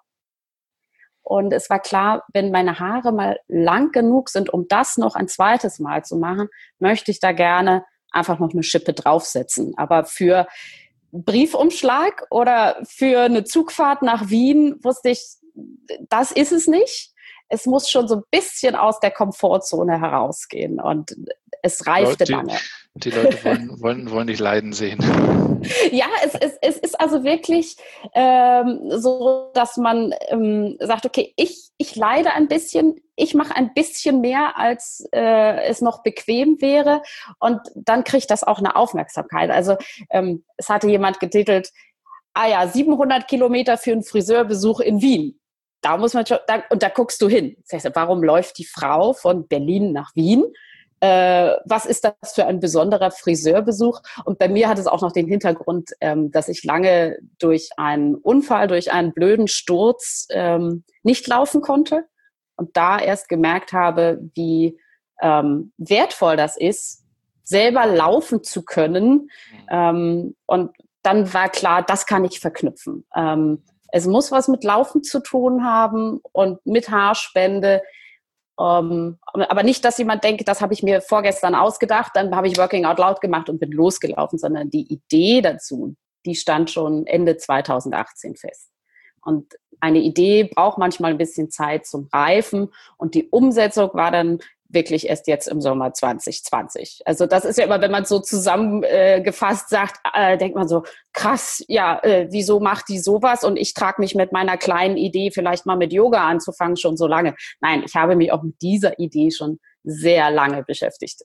Und es war klar, wenn meine Haare mal lang genug sind, um das noch ein zweites Mal zu machen, möchte ich da gerne einfach noch eine Schippe draufsetzen. Aber für Briefumschlag oder für eine Zugfahrt nach Wien wusste ich, das ist es nicht. Es muss schon so ein bisschen aus der Komfortzone herausgehen und es reifte die, lange. Die Leute wollen, wollen, wollen dich leiden sehen. Ja, es, es, es ist also wirklich ähm, so, dass man ähm, sagt, okay, ich, ich leide ein bisschen, ich mache ein bisschen mehr, als äh, es noch bequem wäre und dann kriegt das auch eine Aufmerksamkeit. Also ähm, es hatte jemand getitelt, ah ja, siebenhundert Kilometer für einen Friseurbesuch in Wien. Da muss man schon, da, und da guckst du hin. Das heißt, warum läuft die Frau von Berlin nach Wien? Äh, was ist das für ein besonderer Friseurbesuch? Und bei mir hat es auch noch den Hintergrund, ähm, dass ich lange durch einen Unfall, durch einen blöden Sturz ähm, nicht laufen konnte und da erst gemerkt habe, wie ähm, wertvoll das ist, selber laufen zu können. Ähm, und dann war klar, das kann ich verknüpfen. Ähm, Es muss was mit Laufen zu tun haben und mit Haarspende. Um, aber nicht, dass jemand denkt, das habe ich mir vorgestern ausgedacht, dann habe ich Working Out Loud gemacht und bin losgelaufen, sondern die Idee dazu, die stand schon Ende zweitausendachtzehn fest. Und eine Idee braucht manchmal ein bisschen Zeit zum Reifen und die Umsetzung war dann wirklich erst jetzt im Sommer zwanzig zwanzig. Also das ist ja immer, wenn man so zusammengefasst sagt, äh, denkt man so, krass, ja, äh, wieso macht die sowas? Und ich trage mich mit meiner kleinen Idee, vielleicht mal mit Yoga anzufangen, schon so lange. Nein, ich habe mich auch mit dieser Idee schon sehr lange beschäftigt.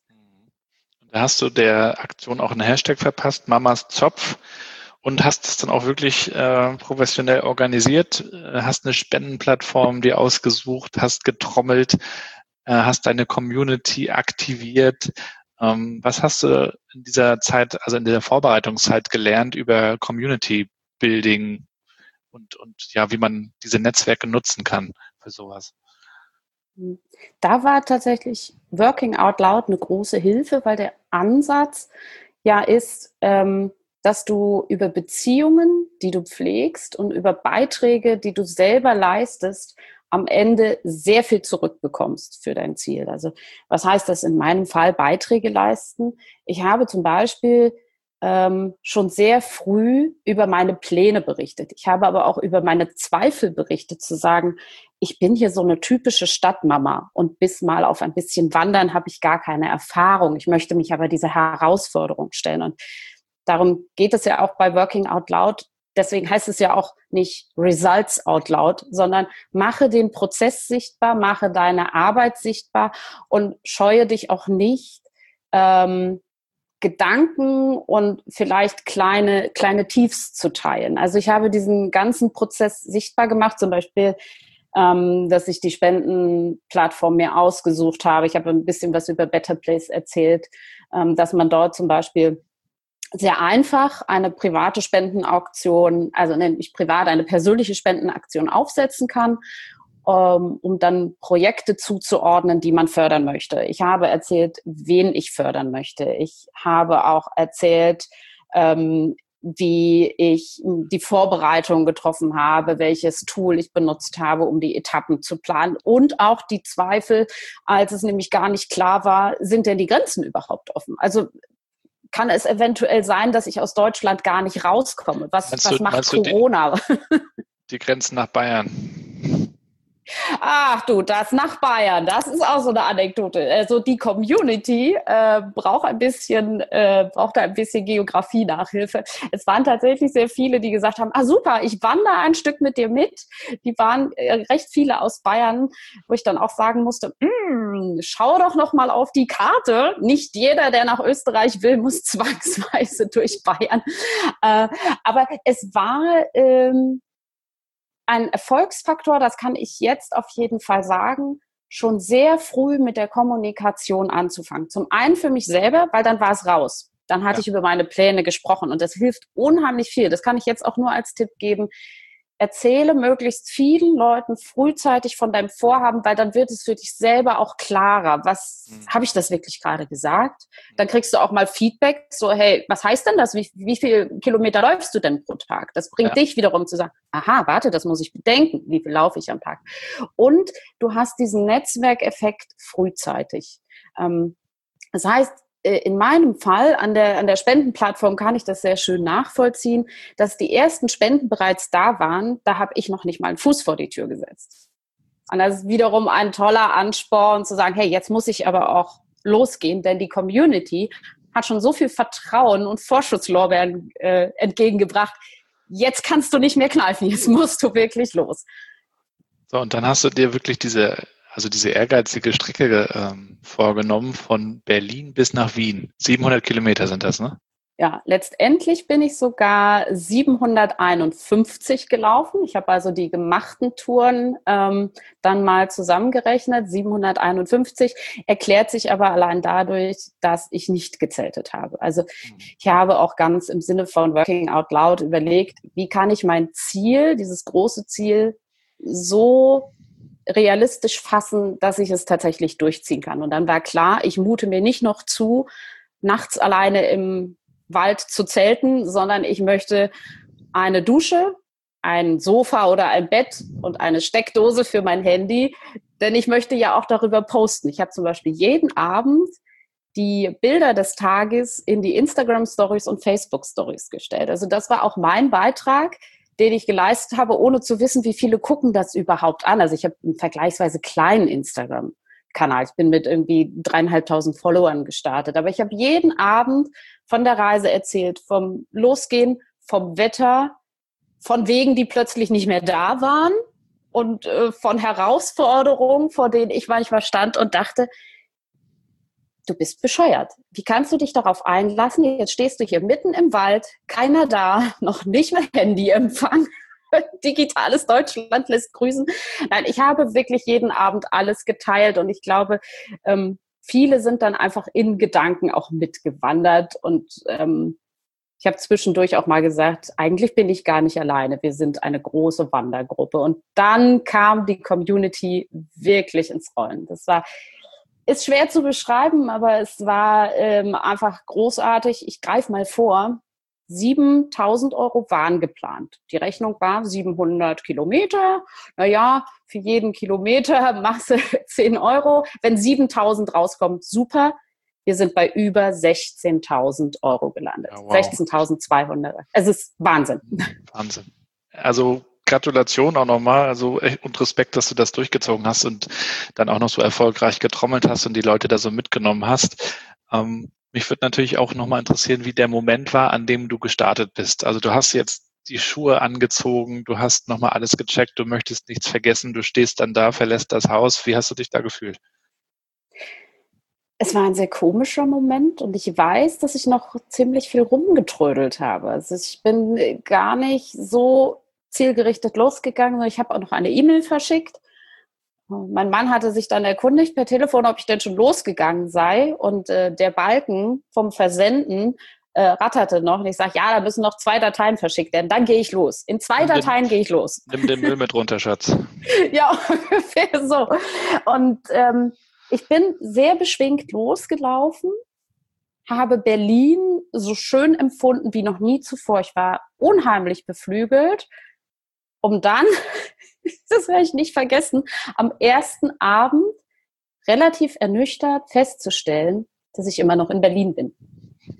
Da hast du der Aktion auch einen Hashtag verpasst, Mamas Zopf. Und hast es dann auch wirklich äh, professionell organisiert, hast eine Spendenplattform dir ausgesucht, hast getrommelt, äh, hast deine Community aktiviert. Ähm, was hast du in dieser Zeit, also in dieser Vorbereitungszeit gelernt über Community Building und, und ja, wie man diese Netzwerke nutzen kann für sowas? Da war tatsächlich Working Out Loud eine große Hilfe, weil der Ansatz ja ist, ähm, dass du über Beziehungen, die du pflegst und über Beiträge, die du selber leistest, am Ende sehr viel zurückbekommst für dein Ziel. Also was heißt das in meinem Fall, Beiträge leisten? Ich habe zum Beispiel ähm, schon sehr früh über meine Pläne berichtet. Ich habe aber auch über meine Zweifel berichtet, zu sagen, ich bin hier so eine typische Stadtmama und bis mal auf ein bisschen Wandern habe ich gar keine Erfahrung. Ich möchte mich aber dieser Herausforderung stellen und darum geht es ja auch bei Working Out Loud. Deswegen heißt es ja auch nicht Results Out Loud, sondern mache den Prozess sichtbar, mache deine Arbeit sichtbar und scheue dich auch nicht, ähm, Gedanken und vielleicht kleine, kleine Tiefs zu teilen. Also ich habe diesen ganzen Prozess sichtbar gemacht, zum Beispiel, ähm, dass ich die Spendenplattform mir ausgesucht habe. Ich habe ein bisschen was über Better Place erzählt, ähm, dass man dort zum Beispiel sehr einfach eine private Spendenauktion, also nicht privat, eine persönliche Spendenaktion aufsetzen kann, um, um dann Projekte zuzuordnen, die man fördern möchte. Ich habe erzählt, wen ich fördern möchte. Ich habe auch erzählt, ähm, wie ich die Vorbereitung getroffen habe, welches Tool ich benutzt habe, um die Etappen zu planen und auch die Zweifel, als es nämlich gar nicht klar war, sind denn die Grenzen überhaupt offen? Also kann es eventuell sein, dass ich aus Deutschland gar nicht rauskomme. Was, Meinst was du- macht meinst du die- Corona? Die Grenzen nach Bayern. Ach du, das nach Bayern, das ist auch so eine Anekdote. Also die Community äh, braucht ein bisschen, äh, braucht da ein bisschen Geografie-Nachhilfe. Es waren tatsächlich sehr viele, die gesagt haben, ah super, ich wandere ein Stück mit dir mit. Die waren äh, recht viele aus Bayern, wo ich dann auch sagen musste, mm, schau doch noch mal auf die Karte. Nicht jeder, der nach Österreich will, muss zwangsweise durch Bayern. Äh, aber es war... Ähm, ein Erfolgsfaktor, das kann ich jetzt auf jeden Fall sagen, schon sehr früh mit der Kommunikation anzufangen. Zum einen für mich selber, weil dann war es raus. Dann hatte Ja. ich über meine Pläne gesprochen und das hilft unheimlich viel. Das kann ich jetzt auch nur als Tipp geben. Erzähle möglichst vielen Leuten frühzeitig von deinem Vorhaben, weil dann wird es für dich selber auch klarer. Was Mhm. habe ich das wirklich gerade gesagt? Dann kriegst du auch mal Feedback, so hey, was heißt denn das? Wie, wie viele Kilometer läufst du denn pro Tag? Das bringt Ja. dich wiederum zu sagen, aha, warte, das muss ich bedenken. Wie viel laufe ich am Tag? Und du hast diesen Netzwerkeffekt frühzeitig. Ähm, das heißt, in meinem Fall, an der, an der Spendenplattform kann ich das sehr schön nachvollziehen, dass die ersten Spenden bereits da waren, da habe ich noch nicht mal einen Fuß vor die Tür gesetzt. Und das ist wiederum ein toller Ansporn zu sagen, hey, jetzt muss ich aber auch losgehen, denn die Community hat schon so viel Vertrauen und Vorschusslorbeeren äh, entgegengebracht. Jetzt kannst du nicht mehr kneifen, jetzt musst du wirklich los. So, und dann hast du dir wirklich diese, also diese ehrgeizige Strecke ähm, vorgenommen von Berlin bis nach Wien. siebenhundert Kilometer sind das, ne? Ja, letztendlich bin ich sogar siebenhunderteinundfünfzig gelaufen. Ich habe also die gemachten Touren ähm, dann mal zusammengerechnet. siebenhunderteinundfünfzig erklärt sich aber allein dadurch, dass ich nicht gezeltet habe. Also ich habe auch ganz im Sinne von Working Out Loud überlegt, wie kann ich mein Ziel, dieses große Ziel, so realistisch fassen, dass ich es tatsächlich durchziehen kann. Und dann war klar, ich mute mir nicht noch zu, nachts alleine im Wald zu zelten, sondern ich möchte eine Dusche, ein Sofa oder ein Bett und eine Steckdose für mein Handy, denn ich möchte ja auch darüber posten. Ich habe zum Beispiel jeden Abend die Bilder des Tages in die Instagram-Stories und Facebook-Stories gestellt. Also das war auch mein Beitrag, den ich geleistet habe, ohne zu wissen, wie viele gucken das überhaupt an. Also ich habe einen vergleichsweise kleinen Instagram-Kanal. Ich bin mit irgendwie dreieinhalbtausend Followern gestartet. Aber ich habe jeden Abend von der Reise erzählt, vom Losgehen, vom Wetter, von Wegen, die plötzlich nicht mehr da waren und äh, von Herausforderungen, vor denen ich manchmal stand und dachte, du bist bescheuert. Wie kannst du dich darauf einlassen? Jetzt stehst du hier mitten im Wald, keiner da, noch nicht mehr Handyempfang. Digitales Deutschland lässt grüßen. Nein, ich habe wirklich jeden Abend alles geteilt und ich glaube, ähm, viele sind dann einfach in Gedanken auch mitgewandert und ähm, ich habe zwischendurch auch mal gesagt, eigentlich bin ich gar nicht alleine. Wir sind eine große Wandergruppe. Und dann kam die Community wirklich ins Rollen. Das war Ist schwer zu beschreiben, aber es war ähm, einfach großartig. Ich greife mal vor. siebentausend Euro waren geplant. Die Rechnung war siebenhundert Kilometer. Naja, für jeden Kilometer machst du zehn Euro. Wenn siebentausend rauskommt, super. Wir sind bei über sechzehntausend Euro gelandet. Ja, wow. sechzehntausendzweihundert. Es ist Wahnsinn. Wahnsinn. Also Gratulation auch nochmal, also echt und Respekt, dass du das durchgezogen hast und dann auch noch so erfolgreich getrommelt hast und die Leute da so mitgenommen hast. Ähm, mich würde natürlich auch nochmal interessieren, wie der Moment war, an dem du gestartet bist. Also du hast jetzt die Schuhe angezogen, du hast nochmal alles gecheckt, du möchtest nichts vergessen, du stehst dann da, verlässt das Haus. Wie hast du dich da gefühlt? Es war ein sehr komischer Moment und ich weiß, dass ich noch ziemlich viel rumgetrödelt habe. Also ich bin gar nicht so zielgerichtet losgegangen, sondern ich habe auch noch eine E-Mail verschickt. Mein Mann hatte sich dann erkundigt per Telefon, ob ich denn schon losgegangen sei und äh, der Balken vom Versenden äh, ratterte noch und ich sage, ja, da müssen noch zwei Dateien verschickt werden, dann gehe ich los. In zwei Nimm den- Dateien gehe ich los. Nimm den Müll mit runter, Schatz. Ja, ungefähr so. Und ähm, ich bin sehr beschwingt losgelaufen, habe Berlin so schön empfunden wie noch nie zuvor. Ich war unheimlich beflügelt, um dann, das werde ich nicht vergessen, am ersten Abend relativ ernüchtert festzustellen, dass ich immer noch in Berlin bin.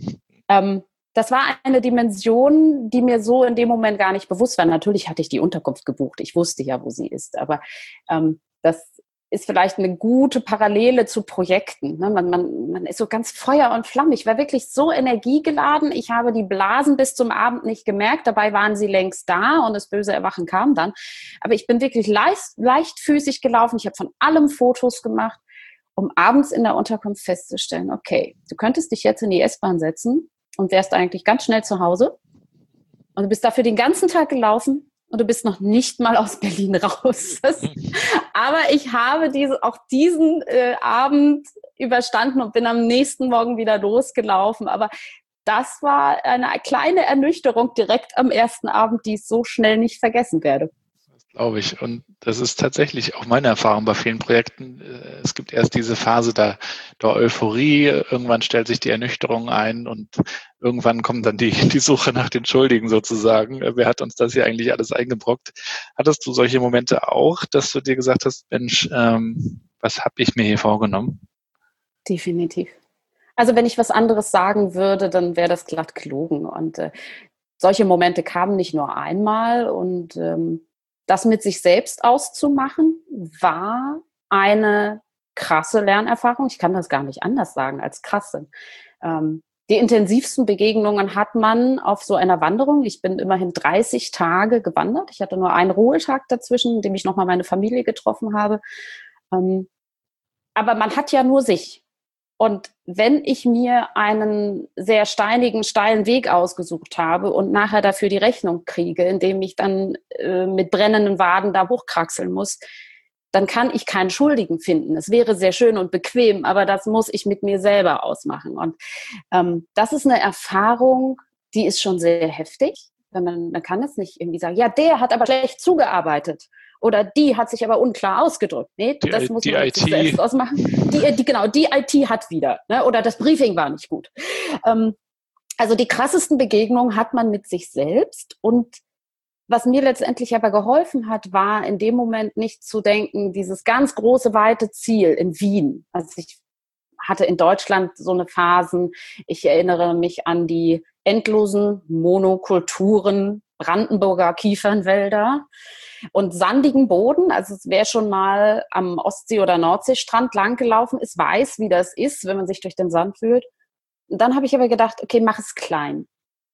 Ähm, das war eine Dimension, die mir so in dem Moment gar nicht bewusst war. Natürlich hatte ich die Unterkunft gebucht. Ich wusste ja, wo sie ist. Aber ähm, das ist vielleicht eine gute Parallele zu Projekten. Ne? Man, man, man ist so ganz Feuer und Flamme. Ich war wirklich so energiegeladen. Ich habe die Blasen bis zum Abend nicht gemerkt. Dabei waren sie längst da und das böse Erwachen kam dann. Aber ich bin wirklich leicht, leichtfüßig gelaufen. Ich habe von allem Fotos gemacht, um abends in der Unterkunft festzustellen, okay, du könntest dich jetzt in die S-Bahn setzen und wärst eigentlich ganz schnell zu Hause. Und du bist dafür den ganzen Tag gelaufen. Und du bist noch nicht mal aus Berlin raus. Das, aber ich habe diese, auch diesen äh, Abend überstanden und bin am nächsten Morgen wieder losgelaufen. Aber das war eine kleine Ernüchterung direkt am ersten Abend, die ich so schnell nicht vergessen werde. Glaube ich. Und das ist tatsächlich auch meine Erfahrung bei vielen Projekten. Es gibt erst diese Phase der, der Euphorie, irgendwann stellt sich die Ernüchterung ein und irgendwann kommt dann die, die Suche nach den Schuldigen sozusagen. Wer hat uns das hier eigentlich alles eingebrockt? Hattest du solche Momente auch, dass du dir gesagt hast, Mensch, ähm, was habe ich mir hier vorgenommen? Definitiv. Also wenn ich was anderes sagen würde, dann wäre das glatt gelogen. Und äh, solche Momente kamen nicht nur einmal und ähm, das mit sich selbst auszumachen, war eine krasse Lernerfahrung. Ich kann das gar nicht anders sagen als krasse. Ähm, die intensivsten Begegnungen hat man auf so einer Wanderung. Ich bin immerhin dreißig Tage gewandert. Ich hatte nur einen Ruhetag dazwischen, in dem ich nochmal meine Familie getroffen habe. Ähm, aber man hat ja nur sich. Und wenn ich mir einen sehr steinigen, steilen Weg ausgesucht habe und nachher dafür die Rechnung kriege, indem ich dann äh, mit brennenden Waden da hochkraxeln muss, dann kann ich keinen Schuldigen finden. Es wäre sehr schön und bequem, aber das muss ich mit mir selber ausmachen. Und ähm, das ist eine Erfahrung, die ist schon sehr heftig. Wenn man, man kann es nicht irgendwie sagen, ja, der hat aber schlecht zugearbeitet. Oder die hat sich aber unklar ausgedrückt. Nee, die, das muss die man I T sich selbst ausmachen. Die, die, genau, die I T hat wieder. Ne? Oder das Briefing war nicht gut. Ähm, also die krassesten Begegnungen hat man mit sich selbst. Und was mir letztendlich aber geholfen hat, war in dem Moment nicht zu denken, dieses ganz große, weite Ziel in Wien. Also ich hatte in Deutschland so eine Phasen. Ich erinnere mich an die endlosen Monokulturen, Brandenburger Kiefernwälder und sandigen Boden. Also wer schon mal am Ostsee- oder Nordseestrand lang gelaufen ist, weiß, wie das ist, wenn man sich durch den Sand fühlt. Und dann habe ich aber gedacht, okay, mach es klein.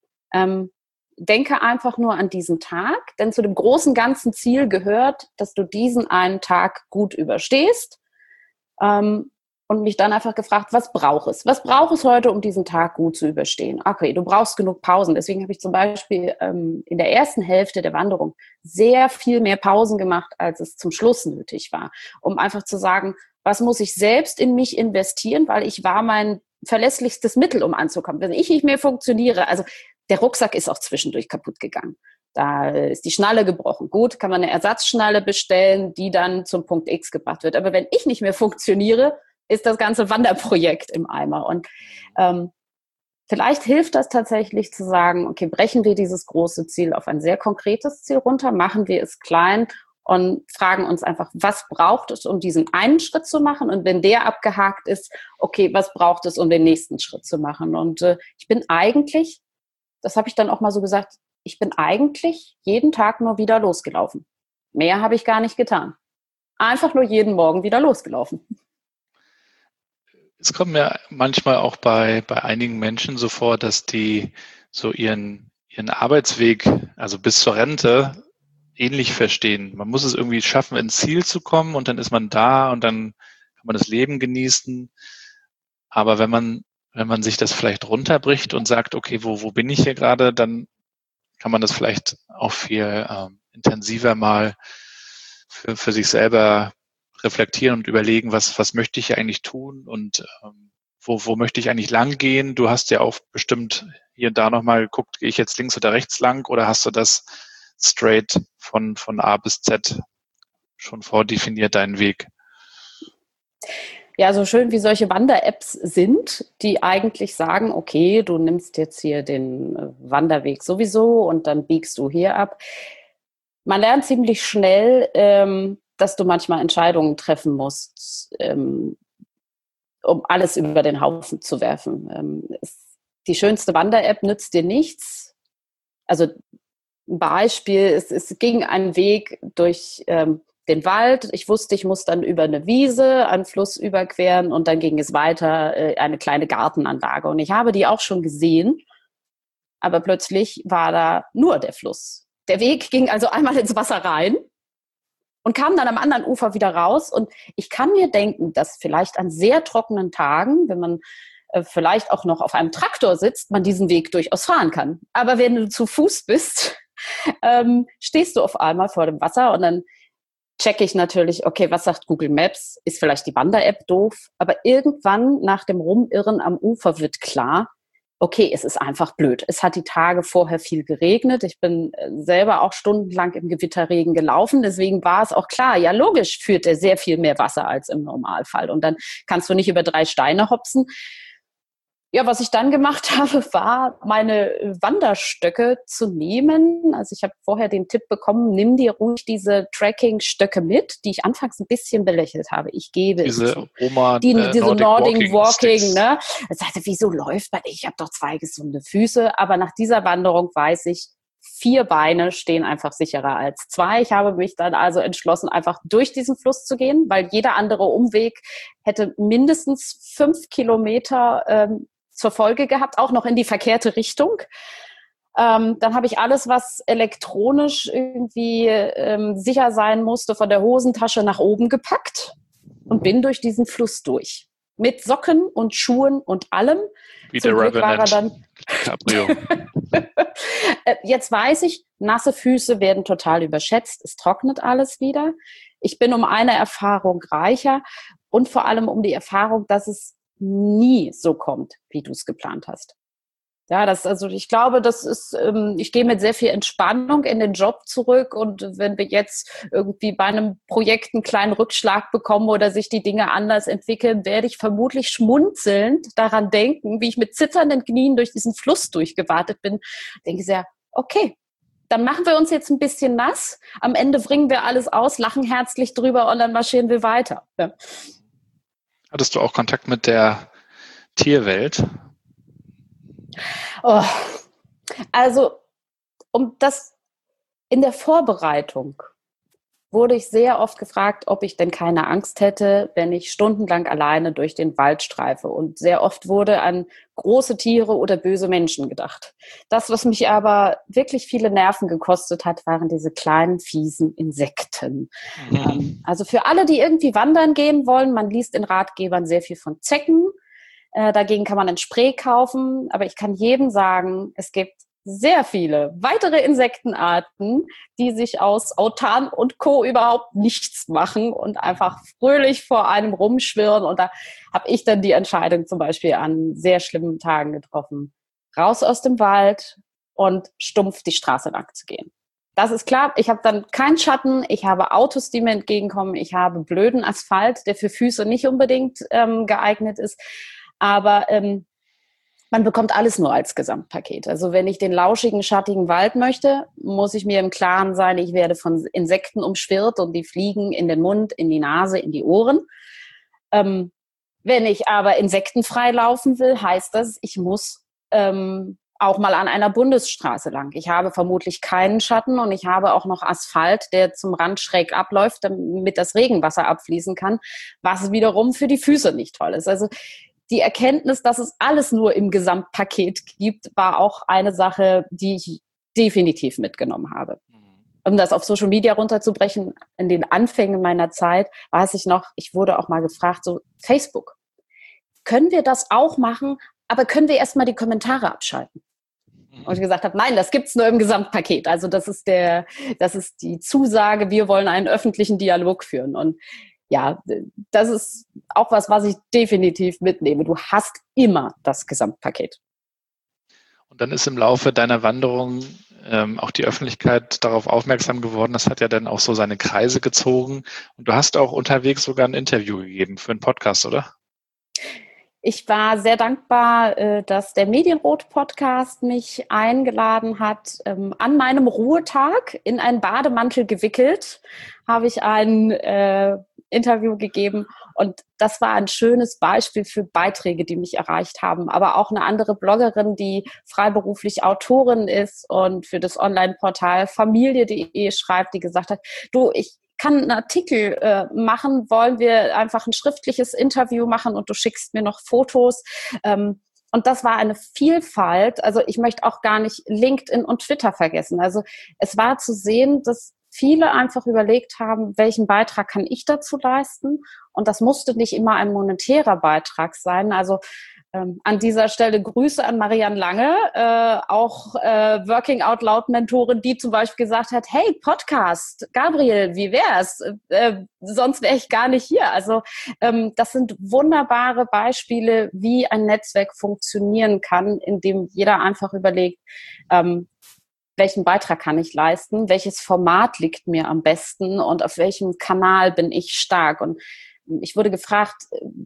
Ähm, denke einfach nur an diesen Tag, denn zu dem großen ganzen Ziel gehört, dass du diesen einen Tag gut überstehst. Ähm, Und mich dann einfach gefragt, was braucht es? Was braucht es heute, um diesen Tag gut zu überstehen? Okay, du brauchst genug Pausen. Deswegen habe ich zum Beispiel ähm, in der ersten Hälfte der Wanderung sehr viel mehr Pausen gemacht, als es zum Schluss nötig war. Um einfach zu sagen, was muss ich selbst in mich investieren? Weil ich war mein verlässlichstes Mittel, um anzukommen. Wenn ich nicht mehr funktioniere, also der Rucksack ist auch zwischendurch kaputt gegangen. Da ist die Schnalle gebrochen. Gut, kann man eine Ersatzschnalle bestellen, die dann zum Punkt X gebracht wird. Aber wenn ich nicht mehr funktioniere, ist das ganze Wanderprojekt im Eimer. Und ähm, vielleicht hilft das tatsächlich zu sagen, okay, brechen wir dieses große Ziel auf ein sehr konkretes Ziel runter, machen wir es klein und fragen uns einfach, was braucht es, um diesen einen Schritt zu machen? Und wenn der abgehakt ist, okay, was braucht es, um den nächsten Schritt zu machen? Und äh, ich bin eigentlich, das habe ich dann auch mal so gesagt, ich bin eigentlich jeden Tag nur wieder losgelaufen. Mehr habe ich gar nicht getan. Einfach nur jeden Morgen wieder losgelaufen. Es kommt mir manchmal auch bei, bei einigen Menschen so vor, dass die so ihren, ihren Arbeitsweg, also bis zur Rente, ähnlich verstehen. Man muss es irgendwie schaffen, ins Ziel zu kommen und dann ist man da und dann kann man das Leben genießen. Aber wenn man, wenn man sich das vielleicht runterbricht und sagt, okay, wo, wo bin ich hier gerade, dann kann man das vielleicht auch viel ähm, intensiver mal für, für sich selber reflektieren und überlegen, was, was möchte ich eigentlich tun und ähm, wo, wo möchte ich eigentlich lang gehen? Du hast ja auch bestimmt hier und da nochmal geguckt, gehe ich jetzt links oder rechts lang oder hast du das straight von, von A bis Z schon vordefiniert, deinen Weg? Ja, so schön wie solche Wander-Apps sind, die eigentlich sagen, okay, du nimmst jetzt hier den Wanderweg sowieso und dann biegst du hier ab. Man lernt ziemlich schnell, ähm, dass du manchmal Entscheidungen treffen musst, ähm, um alles über den Haufen zu werfen. Ähm, es, die schönste Wander-App nützt dir nichts. Also ein Beispiel, es, es ging ein Weg durch ähm, den Wald. Ich wusste, ich muss dann über eine Wiese, einen Fluss überqueren und dann ging es weiter, äh, eine kleine Gartenanlage. Und ich habe die auch schon gesehen, aber plötzlich war da nur der Fluss. Der Weg ging also einmal ins Wasser rein und kam dann am anderen Ufer wieder raus. Und ich kann mir denken, dass vielleicht an sehr trockenen Tagen, wenn man äh, vielleicht auch noch auf einem Traktor sitzt, man diesen Weg durchaus fahren kann. Aber wenn du zu Fuß bist, ähm, stehst du auf einmal vor dem Wasser und dann checke ich natürlich, okay, was sagt Google Maps? Ist vielleicht die Wander-App doof? Aber irgendwann nach dem Rumirren am Ufer wird klar, okay, es ist einfach blöd. Es hat die Tage vorher viel geregnet. Ich bin selber auch stundenlang im Gewitterregen gelaufen. Deswegen war es auch klar, ja logisch führt er sehr viel mehr Wasser als im Normalfall. Und dann kannst du nicht über drei Steine hopsen. Ja, was ich dann gemacht habe, war, meine Wanderstöcke zu nehmen. Also ich habe vorher den Tipp bekommen, nimm dir ruhig diese Trekking-Stöcke mit, die ich anfangs ein bisschen belächelt habe. Ich gebe diese es zu. Oma, Die, äh, diese Nordic, Nordic Walking, Walking, Sticks. ne? Ich sagte, wieso läuft man? Ich habe doch zwei gesunde Füße. Aber nach dieser Wanderung weiß ich, vier Beine stehen einfach sicherer als zwei. Ich habe mich dann also entschlossen, einfach durch diesen Fluss zu gehen, weil jeder andere Umweg hätte mindestens fünf Kilometer ähm, zur Folge gehabt, auch noch in die verkehrte Richtung. Ähm, dann habe ich alles, was elektronisch irgendwie ähm, sicher sein musste, von der Hosentasche nach oben gepackt und bin durch diesen Fluss durch. Mit Socken und Schuhen und allem. Wie Zum der Glück war er Revenant. dann Jetzt weiß ich, nasse Füße werden total überschätzt. Es trocknet alles wieder. Ich bin um eine Erfahrung reicher und vor allem um die Erfahrung, dass es nie so kommt, wie du es geplant hast. Ja, das, also ich glaube, das ist, ähm, ich gehe mit sehr viel Entspannung in den Job zurück und wenn wir jetzt irgendwie bei einem Projekt einen kleinen Rückschlag bekommen oder sich die Dinge anders entwickeln, werde ich vermutlich schmunzelnd daran denken, wie ich mit zitternden Knien durch diesen Fluss durchgewartet bin. Ich denke sehr, okay, dann machen wir uns jetzt ein bisschen nass, am Ende bringen wir alles aus, lachen herzlich drüber und dann marschieren wir weiter. Ja. Hattest du auch Kontakt mit der Tierwelt? Oh, also um das in der Vorbereitung wurde ich sehr oft gefragt, ob ich denn keine Angst hätte, wenn ich stundenlang alleine durch den Wald streife. Und sehr oft wurde an große Tiere oder böse Menschen gedacht. Das, was mich aber wirklich viele Nerven gekostet hat, waren diese kleinen, fiesen Insekten. Mhm. Ähm, also für alle, die irgendwie wandern gehen wollen, man liest in Ratgebern sehr viel von Zecken. Äh, dagegen kann man ein Spray kaufen. Aber ich kann jedem sagen, es gibt sehr viele weitere Insektenarten, die sich aus Autan und Co. überhaupt nichts machen und einfach fröhlich vor einem rumschwirren. Und da habe ich dann die Entscheidung zum Beispiel an sehr schlimmen Tagen getroffen, raus aus dem Wald und stumpf die Straße lang zu gehen. Das ist klar, ich habe dann keinen Schatten, ich habe Autos, die mir entgegenkommen, ich habe blöden Asphalt, der für Füße nicht unbedingt ähm, geeignet ist, aber ähm, man bekommt alles nur als Gesamtpaket. Also wenn ich den lauschigen, schattigen Wald möchte, muss ich mir im Klaren sein, ich werde von Insekten umschwirrt und die fliegen in den Mund, in die Nase, in die Ohren. Ähm, wenn ich aber insektenfrei laufen will, heißt das, ich muss ähm, auch mal an einer Bundesstraße lang. Ich habe vermutlich keinen Schatten und ich habe auch noch Asphalt, der zum Rand schräg abläuft, damit das Regenwasser abfließen kann, was wiederum für die Füße nicht toll ist. Also die Erkenntnis, dass es alles nur im Gesamtpaket gibt, war auch eine Sache, die ich definitiv mitgenommen habe. Um das auf Social Media runterzubrechen, in den Anfängen meiner Zeit, weiß ich noch, ich wurde auch mal gefragt, so Facebook, können wir das auch machen, aber können wir erstmal die Kommentare abschalten? Und ich gesagt habe, nein, das gibt's nur im Gesamtpaket. Also das ist der, das ist die Zusage, wir wollen einen öffentlichen Dialog führen. Und ja, das ist auch was, was ich definitiv mitnehme. Du hast immer das Gesamtpaket. Und dann ist im Laufe deiner Wanderung ähm, auch die Öffentlichkeit darauf aufmerksam geworden. Das hat ja dann auch so seine Kreise gezogen. Und du hast auch unterwegs sogar ein Interview gegeben für einen Podcast, oder? Ich war sehr dankbar, dass der Medienrot-Podcast mich eingeladen hat. An meinem Ruhetag in einen Bademantel gewickelt habe ich einen äh, Interview gegeben. Und das war ein schönes Beispiel für Beiträge, die mich erreicht haben. Aber auch eine andere Bloggerin, die freiberuflich Autorin ist und für das Online-Portal Familie punkt de schreibt, die gesagt hat, du, ich kann einen Artikel äh, machen, wollen wir einfach ein schriftliches Interview machen und du schickst mir noch Fotos. Ähm, und das war eine Vielfalt. Also ich möchte auch gar nicht LinkedIn und Twitter vergessen. Also es war zu sehen, dass viele einfach überlegt haben, welchen Beitrag kann ich dazu leisten? Und das musste nicht immer ein monetärer Beitrag sein. Also ähm, an dieser Stelle Grüße an Marianne Lange, äh, auch äh, Working Out Loud Mentorin, die zum Beispiel gesagt hat, hey, Podcast, Gabriel, wie wär's? Äh, sonst wäre ich gar nicht hier. Also ähm, das sind wunderbare Beispiele, wie ein Netzwerk funktionieren kann, in dem jeder einfach überlegt, ähm, welchen Beitrag kann ich leisten, welches Format liegt mir am besten und auf welchem Kanal bin ich stark. Und ich wurde gefragt,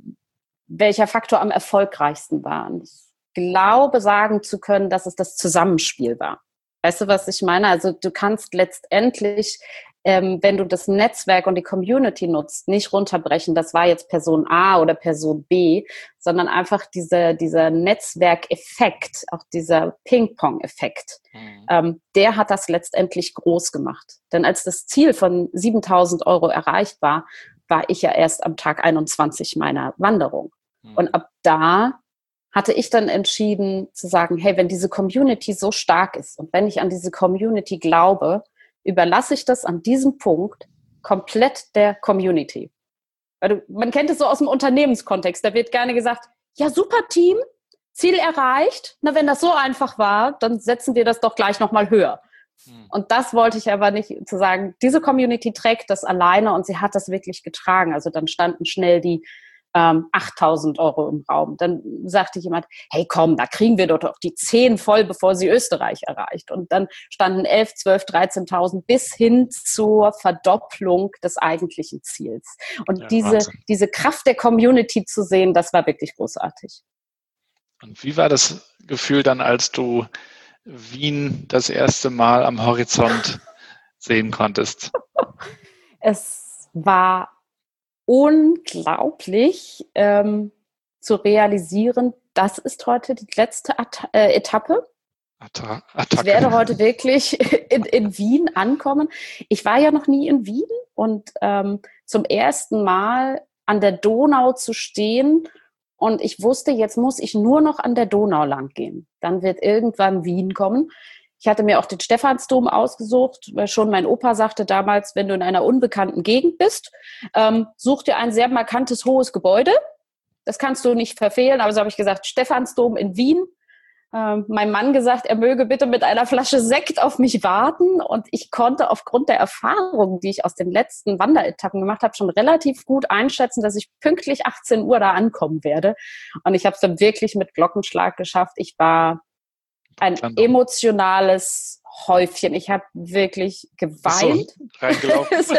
welcher Faktor am erfolgreichsten war. Und ich glaube, sagen zu können, dass es das Zusammenspiel war. Weißt du, was ich meine? Also du kannst letztendlich, ähm, wenn du das Netzwerk und die Community nutzt, nicht runterbrechen, das war jetzt Person A oder Person B, sondern einfach dieser, dieser Netzwerkeffekt, auch dieser Ping-Pong-Effekt, mhm. ähm, der hat das letztendlich groß gemacht. Denn als das Ziel von siebentausend Euro erreicht war, war ich ja erst am Tag einundzwanzig meiner Wanderung. Mhm. Und ab da hatte ich dann entschieden zu sagen, hey, wenn diese Community so stark ist und wenn ich an diese Community glaube, überlasse ich das an diesem Punkt komplett der Community. Weil man kennt es so aus dem Unternehmenskontext, da wird gerne gesagt, ja super Team, Ziel erreicht, na wenn das so einfach war, dann setzen wir das doch gleich nochmal höher. Hm. Und das wollte ich aber nicht, zu sagen, diese Community trägt das alleine und sie hat das wirklich getragen. Also dann standen schnell die ähm, achttausend Euro im Raum. Dann sagte jemand, hey komm, da kriegen wir doch die zehn voll, bevor sie Österreich erreicht. Und dann standen elf, zwölf, dreizehntausend bis hin zur Verdopplung des eigentlichen Ziels. Und ja, diese, diese Kraft der Community zu sehen, das war wirklich großartig. Und wie war das Gefühl dann, als du Wien das erste Mal am Horizont sehen konntest? Es war unglaublich ähm, zu realisieren, das ist heute die letzte At- äh, Etappe. Atta- ich werde heute wirklich in, in Wien ankommen. Ich war ja noch nie in Wien und ähm, zum ersten Mal an der Donau zu stehen und ich wusste, jetzt muss ich nur noch an der Donau lang gehen. Dann wird irgendwann Wien kommen. Ich hatte mir auch den Stephansdom ausgesucht, weil schon mein Opa sagte damals, wenn du in einer unbekannten Gegend bist, ähm, such dir ein sehr markantes, hohes Gebäude. Das kannst du nicht verfehlen. Aber so habe ich gesagt, Stephansdom in Wien. Ähm, mein Mann gesagt, er möge bitte mit einer Flasche Sekt auf mich warten. Und ich konnte aufgrund der Erfahrungen, die ich aus den letzten Wanderetappen gemacht habe, schon relativ gut einschätzen, dass ich pünktlich achtzehn Uhr da ankommen werde. Und ich habe es dann wirklich mit Glockenschlag geschafft. Ich war ein emotionales Häufchen. Ich habe wirklich geweint. So,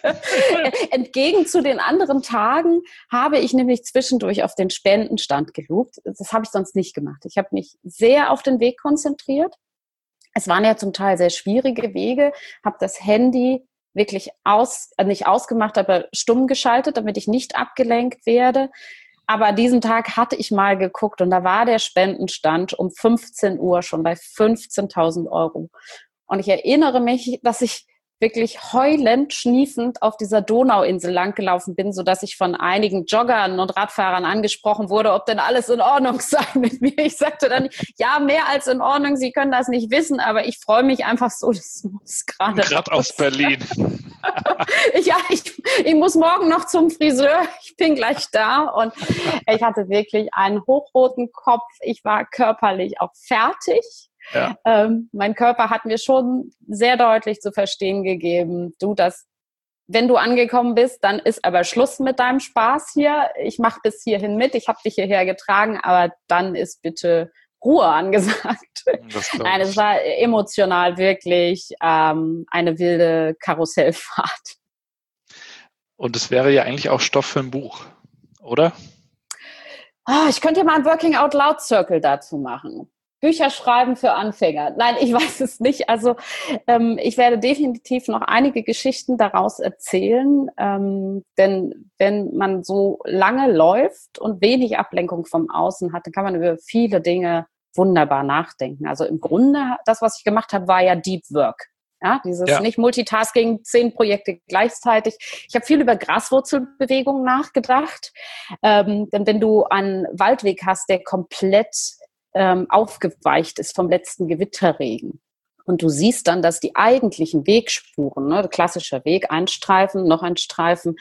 entgegen zu den anderen Tagen habe ich nämlich zwischendurch auf den Spendenstand gelugt. Das habe ich sonst nicht gemacht. Ich habe mich sehr auf den Weg konzentriert. Es waren ja zum Teil sehr schwierige Wege. Habe das Handy wirklich aus, äh, nicht ausgemacht, aber stumm geschaltet, damit ich nicht abgelenkt werde. Aber an diesem Tag hatte ich mal geguckt und da war der Spendenstand um fünfzehn Uhr schon bei fünfzehntausend Euro. Und ich erinnere mich, dass ich wirklich heulend, schniefend auf dieser Donauinsel langgelaufen bin, sodass ich von einigen Joggern und Radfahrern angesprochen wurde, ob denn alles in Ordnung sei mit mir. Ich sagte dann, ja, mehr als in Ordnung, Sie können das nicht wissen, aber ich freue mich einfach so, das muss gerade Gerade aus Berlin. ja, ich, ich muss morgen noch zum Friseur, ich bin gleich da und ich hatte wirklich einen hochroten Kopf, ich war körperlich auch fertig. Ja. Ähm, mein Körper hat mir schon sehr deutlich zu verstehen gegeben, du, dass wenn du angekommen bist, dann ist aber Schluss mit deinem Spaß hier. Ich mache bis hierhin mit, ich habe dich hierher getragen, aber dann ist bitte Ruhe angesagt. Nein, es war emotional wirklich ähm, eine wilde Karussellfahrt. Und es wäre ja eigentlich auch Stoff für ein Buch, oder? Oh, ich könnte ja mal einen Working Out Loud Circle dazu machen. Bücher schreiben für Anfänger. Nein, ich weiß es nicht. Also ähm, ich werde definitiv noch einige Geschichten daraus erzählen, ähm, denn wenn man so lange läuft und wenig Ablenkung vom Außen hat, dann kann man über viele Dinge wunderbar nachdenken. Also im Grunde, das, was ich gemacht habe, war ja Deep Work. Ja, dieses ja. nicht Multitasking, zehn Projekte gleichzeitig. Ich habe viel über Graswurzelbewegungen nachgedacht, ähm, denn wenn du einen Waldweg hast, der komplett ähm, aufgeweicht ist vom letzten Gewitterregen und du siehst dann, dass die eigentlichen Wegspuren, ne, klassischer Weg, ein Streifen, noch ein Streifen,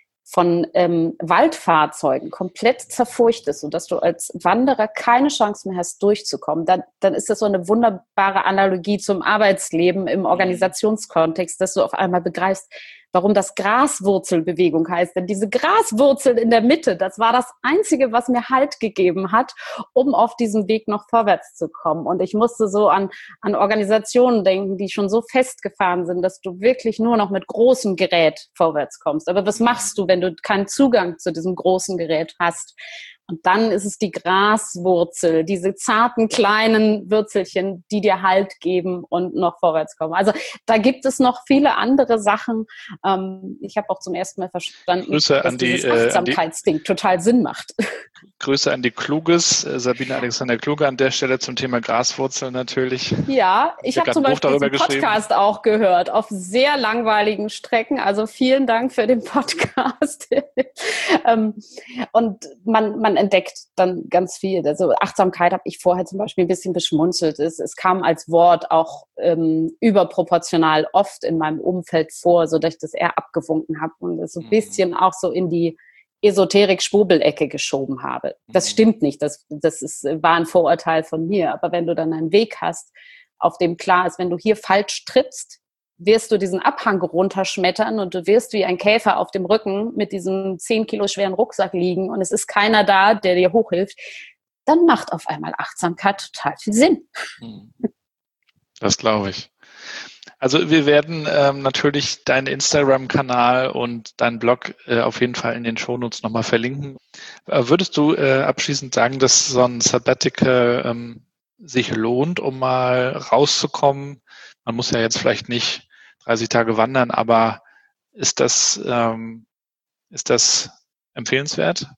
von ähm, Waldfahrzeugen komplett zerfurcht ist, sodass du als Wanderer keine Chance mehr hast, durchzukommen, dann, dann ist das so eine wunderbare Analogie zum Arbeitsleben im Organisationskontext, dass du auf einmal begreifst, warum das Graswurzelbewegung heißt. Denn diese Graswurzel in der Mitte, das war das Einzige, was mir Halt gegeben hat, um auf diesem Weg noch vorwärts zu kommen. Und ich musste so an, an Organisationen denken, die schon so festgefahren sind, dass du wirklich nur noch mit großem Gerät vorwärts kommst. Aber was machst du, wenn du keinen Zugang zu diesem großen Gerät hast? Und dann ist es die Graswurzel, diese zarten kleinen Würzelchen, die dir Halt geben und noch vorwärts kommen. Also da gibt es noch viele andere Sachen. Ähm, ich habe auch zum ersten Mal verstanden, Grüße dass an die, dieses äh, Achtsamkeitsding total Sinn macht. Grüße an die Kluges, äh, Sabine Alexander Kluge an der Stelle zum Thema Graswurzel natürlich. Ja, ich habe zum Beispiel diesen Podcast auch gehört, auf sehr langweiligen Strecken. Also vielen Dank für den Podcast. ähm, und man, man entdeckt dann ganz viel. Also Achtsamkeit habe ich vorher zum Beispiel ein bisschen beschmunzelt. Es, es kam als Wort auch ähm, überproportional oft in meinem Umfeld vor, sodass ich das eher abgewunken habe und es so ein bisschen auch so in die Esoterik-Schwurbel-Ecke geschoben habe. Das stimmt nicht, das, das ist, war ein Vorurteil von mir. Aber wenn du dann einen Weg hast, auf dem klar ist, wenn du hier falsch trittst, wirst du diesen Abhang runterschmettern und du wirst wie ein Käfer auf dem Rücken mit diesem zehn Kilo schweren Rucksack liegen und es ist keiner da, der dir hochhilft, dann macht auf einmal Achtsamkeit total viel Sinn. Das glaube ich. Also wir werden ähm, natürlich deinen Instagram-Kanal und deinen Blog äh, auf jeden Fall in den Shownotes nochmal verlinken. Äh, würdest du äh, abschließend sagen, dass so ein Sabbatical ähm, sich lohnt, um mal rauszukommen? Man muss ja jetzt vielleicht nicht dreißig Tage wandern, aber ist das, ähm, ist das empfehlenswert?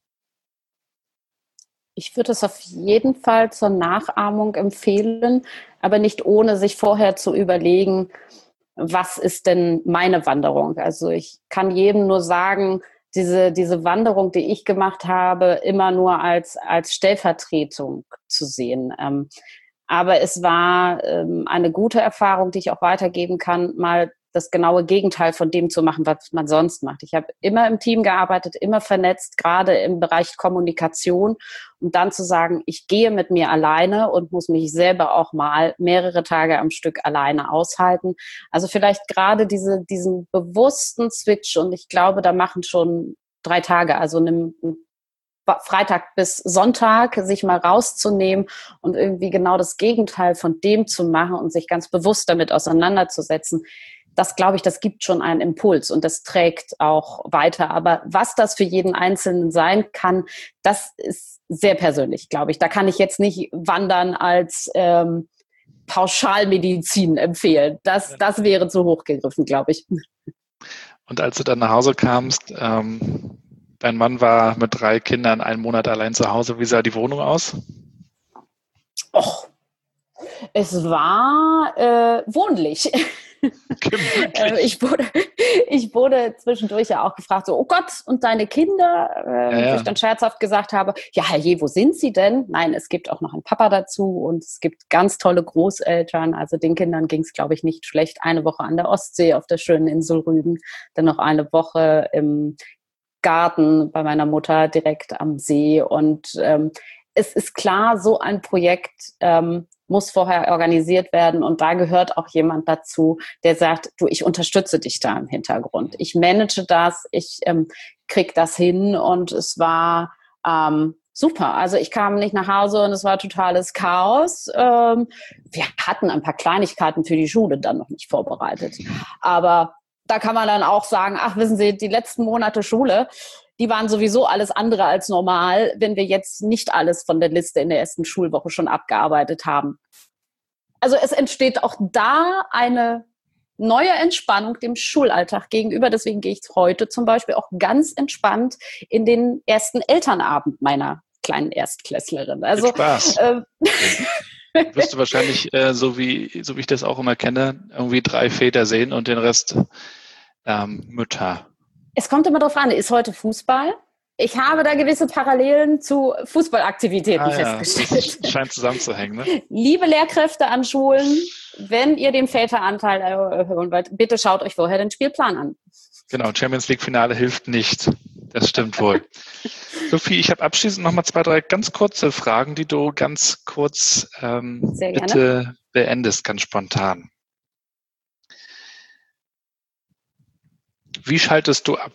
Ich würde es auf jeden Fall zur Nachahmung empfehlen, aber nicht ohne sich vorher zu überlegen, was ist denn meine Wanderung? Also ich kann jedem nur sagen, diese, diese Wanderung, die ich gemacht habe, immer nur als, als Stellvertretung zu sehen. Ähm, aber es war ähm, eine gute Erfahrung, die ich auch weitergeben kann, mal das genaue Gegenteil von dem zu machen, was man sonst macht. Ich habe immer im Team gearbeitet, immer vernetzt, gerade im Bereich Kommunikation. Und dann zu sagen, ich gehe mit mir alleine und muss mich selber auch mal mehrere Tage am Stück alleine aushalten. Also vielleicht gerade diese, diesen bewussten Switch. Und ich glaube, da machen schon drei Tage, also einem Freitag bis Sonntag, sich mal rauszunehmen und irgendwie genau das Gegenteil von dem zu machen und sich ganz bewusst damit auseinanderzusetzen. Das, glaube ich, das gibt schon einen Impuls und das trägt auch weiter. Aber was das für jeden Einzelnen sein kann, das ist sehr persönlich, glaube ich. Da kann ich jetzt nicht Wandern als ähm, Pauschalmedizin empfehlen. Das, das wäre zu hoch gegriffen, glaube ich. Und als du dann nach Hause kamst, ähm, dein Mann war mit drei Kindern einen Monat allein zu Hause. Wie sah die Wohnung aus? Och, es war äh, wohnlich. äh, ich, wurde, ich wurde zwischendurch ja auch gefragt, so, oh Gott, und deine Kinder? Äh, ja, ja. Wo ich dann scherzhaft gesagt habe, ja, herrje, wo sind sie denn? Nein, es gibt auch noch einen Papa dazu und es gibt ganz tolle Großeltern. Also den Kindern ging es, glaube ich, nicht schlecht. Eine Woche an der Ostsee auf der schönen Insel Rügen, dann noch eine Woche im Garten bei meiner Mutter direkt am See. Und ähm, es ist klar, so ein Projekt ähm, muss vorher organisiert werden und da gehört auch jemand dazu, der sagt, du, ich unterstütze dich da im Hintergrund. Ich manage das, ich ähm, krieg das hin und es war ähm, super. Also ich kam nicht nach Hause und es war totales Chaos. Ähm, wir hatten ein paar Kleinigkeiten für die Schule dann noch nicht vorbereitet, aber da kann man dann auch sagen, ach, wissen Sie, die letzten Monate Schule, die waren sowieso alles andere als normal, wenn wir jetzt nicht alles von der Liste in der ersten Schulwoche schon abgearbeitet haben. Also es entsteht auch da eine neue Entspannung dem Schulalltag gegenüber. Deswegen gehe ich heute zum Beispiel auch ganz entspannt in den ersten Elternabend meiner kleinen Erstklässlerin. Also Spaß. Äh, wirst du wahrscheinlich, äh, so wie so wie ich das auch immer kenne, irgendwie drei Väter sehen und den Rest ähm, Mütter. Es kommt immer darauf an, ist heute Fußball? Ich habe da gewisse Parallelen zu Fußballaktivitäten ah, ja. festgestellt. Das scheint zusammenzuhängen, ne? Liebe Lehrkräfte an Schulen, wenn ihr den Väteranteil erhöhen wollt, bitte schaut euch vorher den Spielplan an. Genau, Champions League Finale hilft nicht. Das stimmt wohl. Sophie, ich habe abschließend noch mal zwei, drei ganz kurze Fragen, die du ganz kurz ähm, bitte beendest, ganz spontan. Wie schaltest du ab?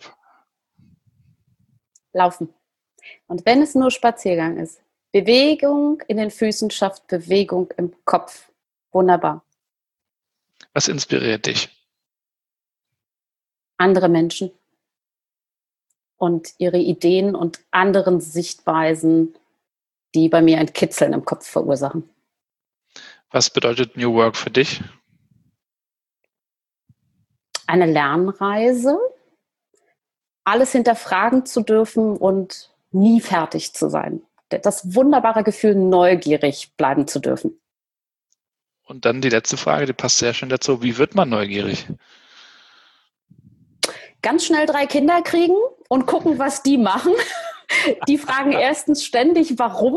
Laufen. Und wenn es nur Spaziergang ist, Bewegung in den Füßen schafft Bewegung im Kopf. Wunderbar. Was inspiriert dich? Andere Menschen und ihre Ideen und anderen Sichtweisen, die bei mir ein Kitzeln im Kopf verursachen. Was bedeutet New Work für dich? Eine Lernreise, alles hinterfragen zu dürfen und nie fertig zu sein. Das wunderbare Gefühl, neugierig bleiben zu dürfen. Und dann die letzte Frage, die passt sehr schön dazu. Wie wird man neugierig? Ganz schnell drei Kinder kriegen und gucken, was die machen. Die fragen erstens ständig, warum?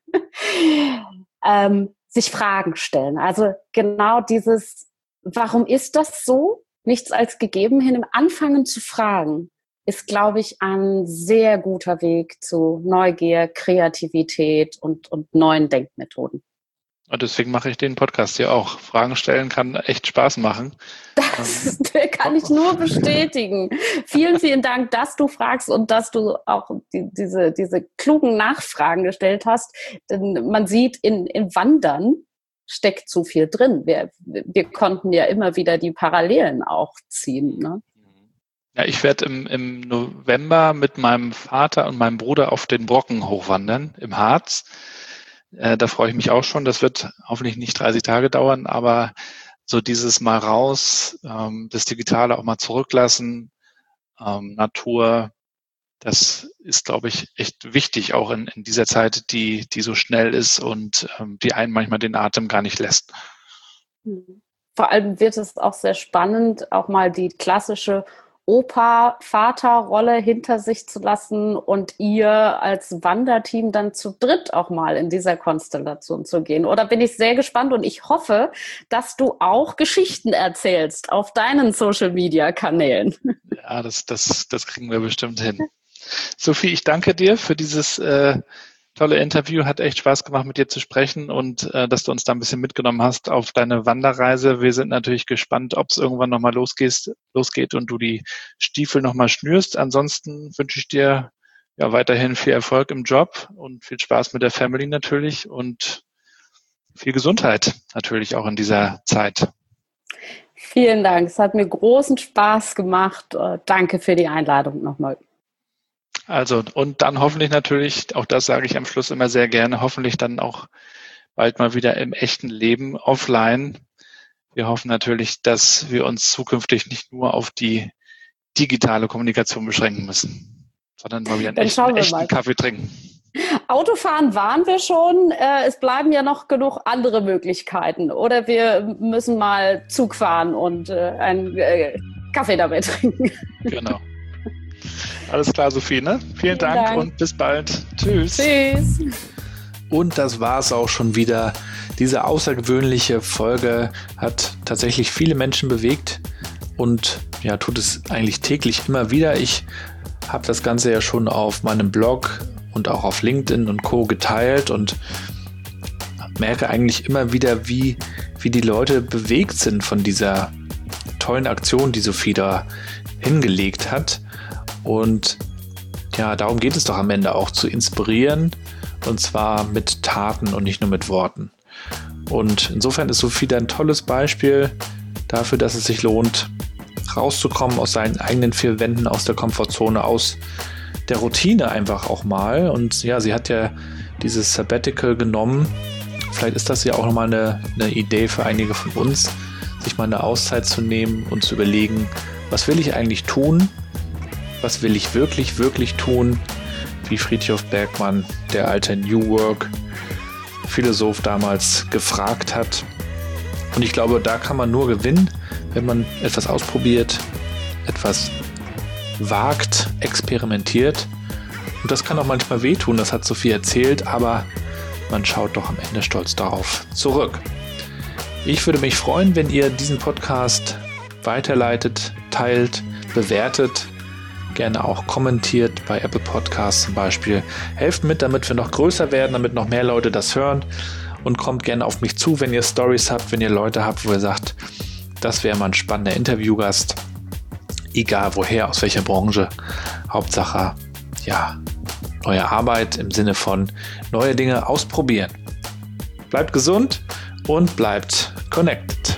ähm, sich Fragen stellen. Also genau dieses, warum ist das so? Nichts als gegeben hin, im Anfangen zu fragen, ist, glaube ich, ein sehr guter Weg zu Neugier, Kreativität und, und neuen Denkmethoden. Und deswegen mache ich den Podcast hier auch. Fragen stellen kann echt Spaß machen. Das kann ich nur bestätigen. Vielen, vielen Dank, dass du fragst und dass du auch die, diese, diese klugen Nachfragen gestellt hast. Denn man sieht, in, in Wandern steckt so viel drin. Wir, wir konnten ja immer wieder die Parallelen auch ziehen, ne? Ja, ich werde im, im November mit meinem Vater und meinem Bruder auf den Brocken hochwandern, im Harz. Äh, da freue ich mich auch schon. Das wird hoffentlich nicht dreißig Tage dauern, aber so dieses Mal raus, ähm, das Digitale auch mal zurücklassen, ähm, Natur, das ist, glaube ich, echt wichtig, auch in, in dieser Zeit, die, die so schnell ist und ähm, die einen manchmal den Atem gar nicht lässt. Vor allem wird es auch sehr spannend, auch mal die klassische Opa-Vater-Rolle hinter sich zu lassen und ihr als Wanderteam dann zu dritt auch mal in dieser Konstellation zu gehen. Oder bin ich sehr gespannt und ich hoffe, dass du auch Geschichten erzählst auf deinen Social-Media-Kanälen. Ja, das, das, das kriegen wir bestimmt hin. Sophie, ich danke dir für dieses äh, tolle Interview. Hat echt Spaß gemacht, mit dir zu sprechen und äh, dass du uns da ein bisschen mitgenommen hast auf deine Wanderreise. Wir sind natürlich gespannt, ob es irgendwann nochmal losgeht, losgeht und du die Stiefel nochmal schnürst. Ansonsten wünsche ich dir ja weiterhin viel Erfolg im Job und viel Spaß mit der Family natürlich und viel Gesundheit natürlich auch in dieser Zeit. Vielen Dank. Es hat mir großen Spaß gemacht. Danke für die Einladung nochmal. Also, und dann hoffentlich natürlich, auch das sage ich am Schluss immer sehr gerne, hoffentlich dann auch bald mal wieder im echten Leben offline. Wir hoffen natürlich, dass wir uns zukünftig nicht nur auf die digitale Kommunikation beschränken müssen, sondern mal wieder einen echten, echten Kaffee trinken. Autofahren waren wir schon. Es bleiben ja noch genug andere Möglichkeiten. Oder wir müssen mal Zug fahren und einen Kaffee dabei trinken. Genau. Alles klar, Sophie, ne? Vielen, Vielen Dank, Dank und bis bald. Tschüss. Tschüss. Und das war es auch schon wieder. Diese außergewöhnliche Folge hat tatsächlich viele Menschen bewegt und ja, tut es eigentlich täglich immer wieder. Ich habe das Ganze ja schon auf meinem Blog und auch auf LinkedIn und Co. geteilt und merke eigentlich immer wieder, wie, wie die Leute bewegt sind von dieser tollen Aktion, die Sophie da hingelegt hat. Und ja, darum geht es doch am Ende auch, zu inspirieren und zwar mit Taten und nicht nur mit Worten. Und insofern ist Sophie ein tolles Beispiel dafür, dass es sich lohnt, rauszukommen aus seinen eigenen vier Wänden, aus der Komfortzone, aus der Routine einfach auch mal. Und ja, sie hat ja dieses Sabbatical genommen. Vielleicht ist das ja auch nochmal eine, eine Idee für einige von uns, sich mal eine Auszeit zu nehmen und zu überlegen, was will ich eigentlich tun? Was will ich wirklich, wirklich tun? Wie Frithjof Bergmann, der alte New Work Philosoph, damals gefragt hat. Und ich glaube, da kann man nur gewinnen, wenn man etwas ausprobiert, etwas wagt, experimentiert. Und das kann auch manchmal wehtun, das hat Sophie erzählt, aber man schaut doch am Ende stolz darauf zurück. Ich würde mich freuen, wenn ihr diesen Podcast weiterleitet, teilt, bewertet, gerne auch kommentiert bei Apple Podcasts zum Beispiel. Helft mit, damit wir noch größer werden, damit noch mehr Leute das hören, und kommt gerne auf mich zu, wenn ihr Stories habt, wenn ihr Leute habt, wo ihr sagt, das wäre mal ein spannender Interviewgast. Egal woher, aus welcher Branche. Hauptsache, ja, neue Arbeit im Sinne von neue Dinge ausprobieren. Bleibt gesund und bleibt connected.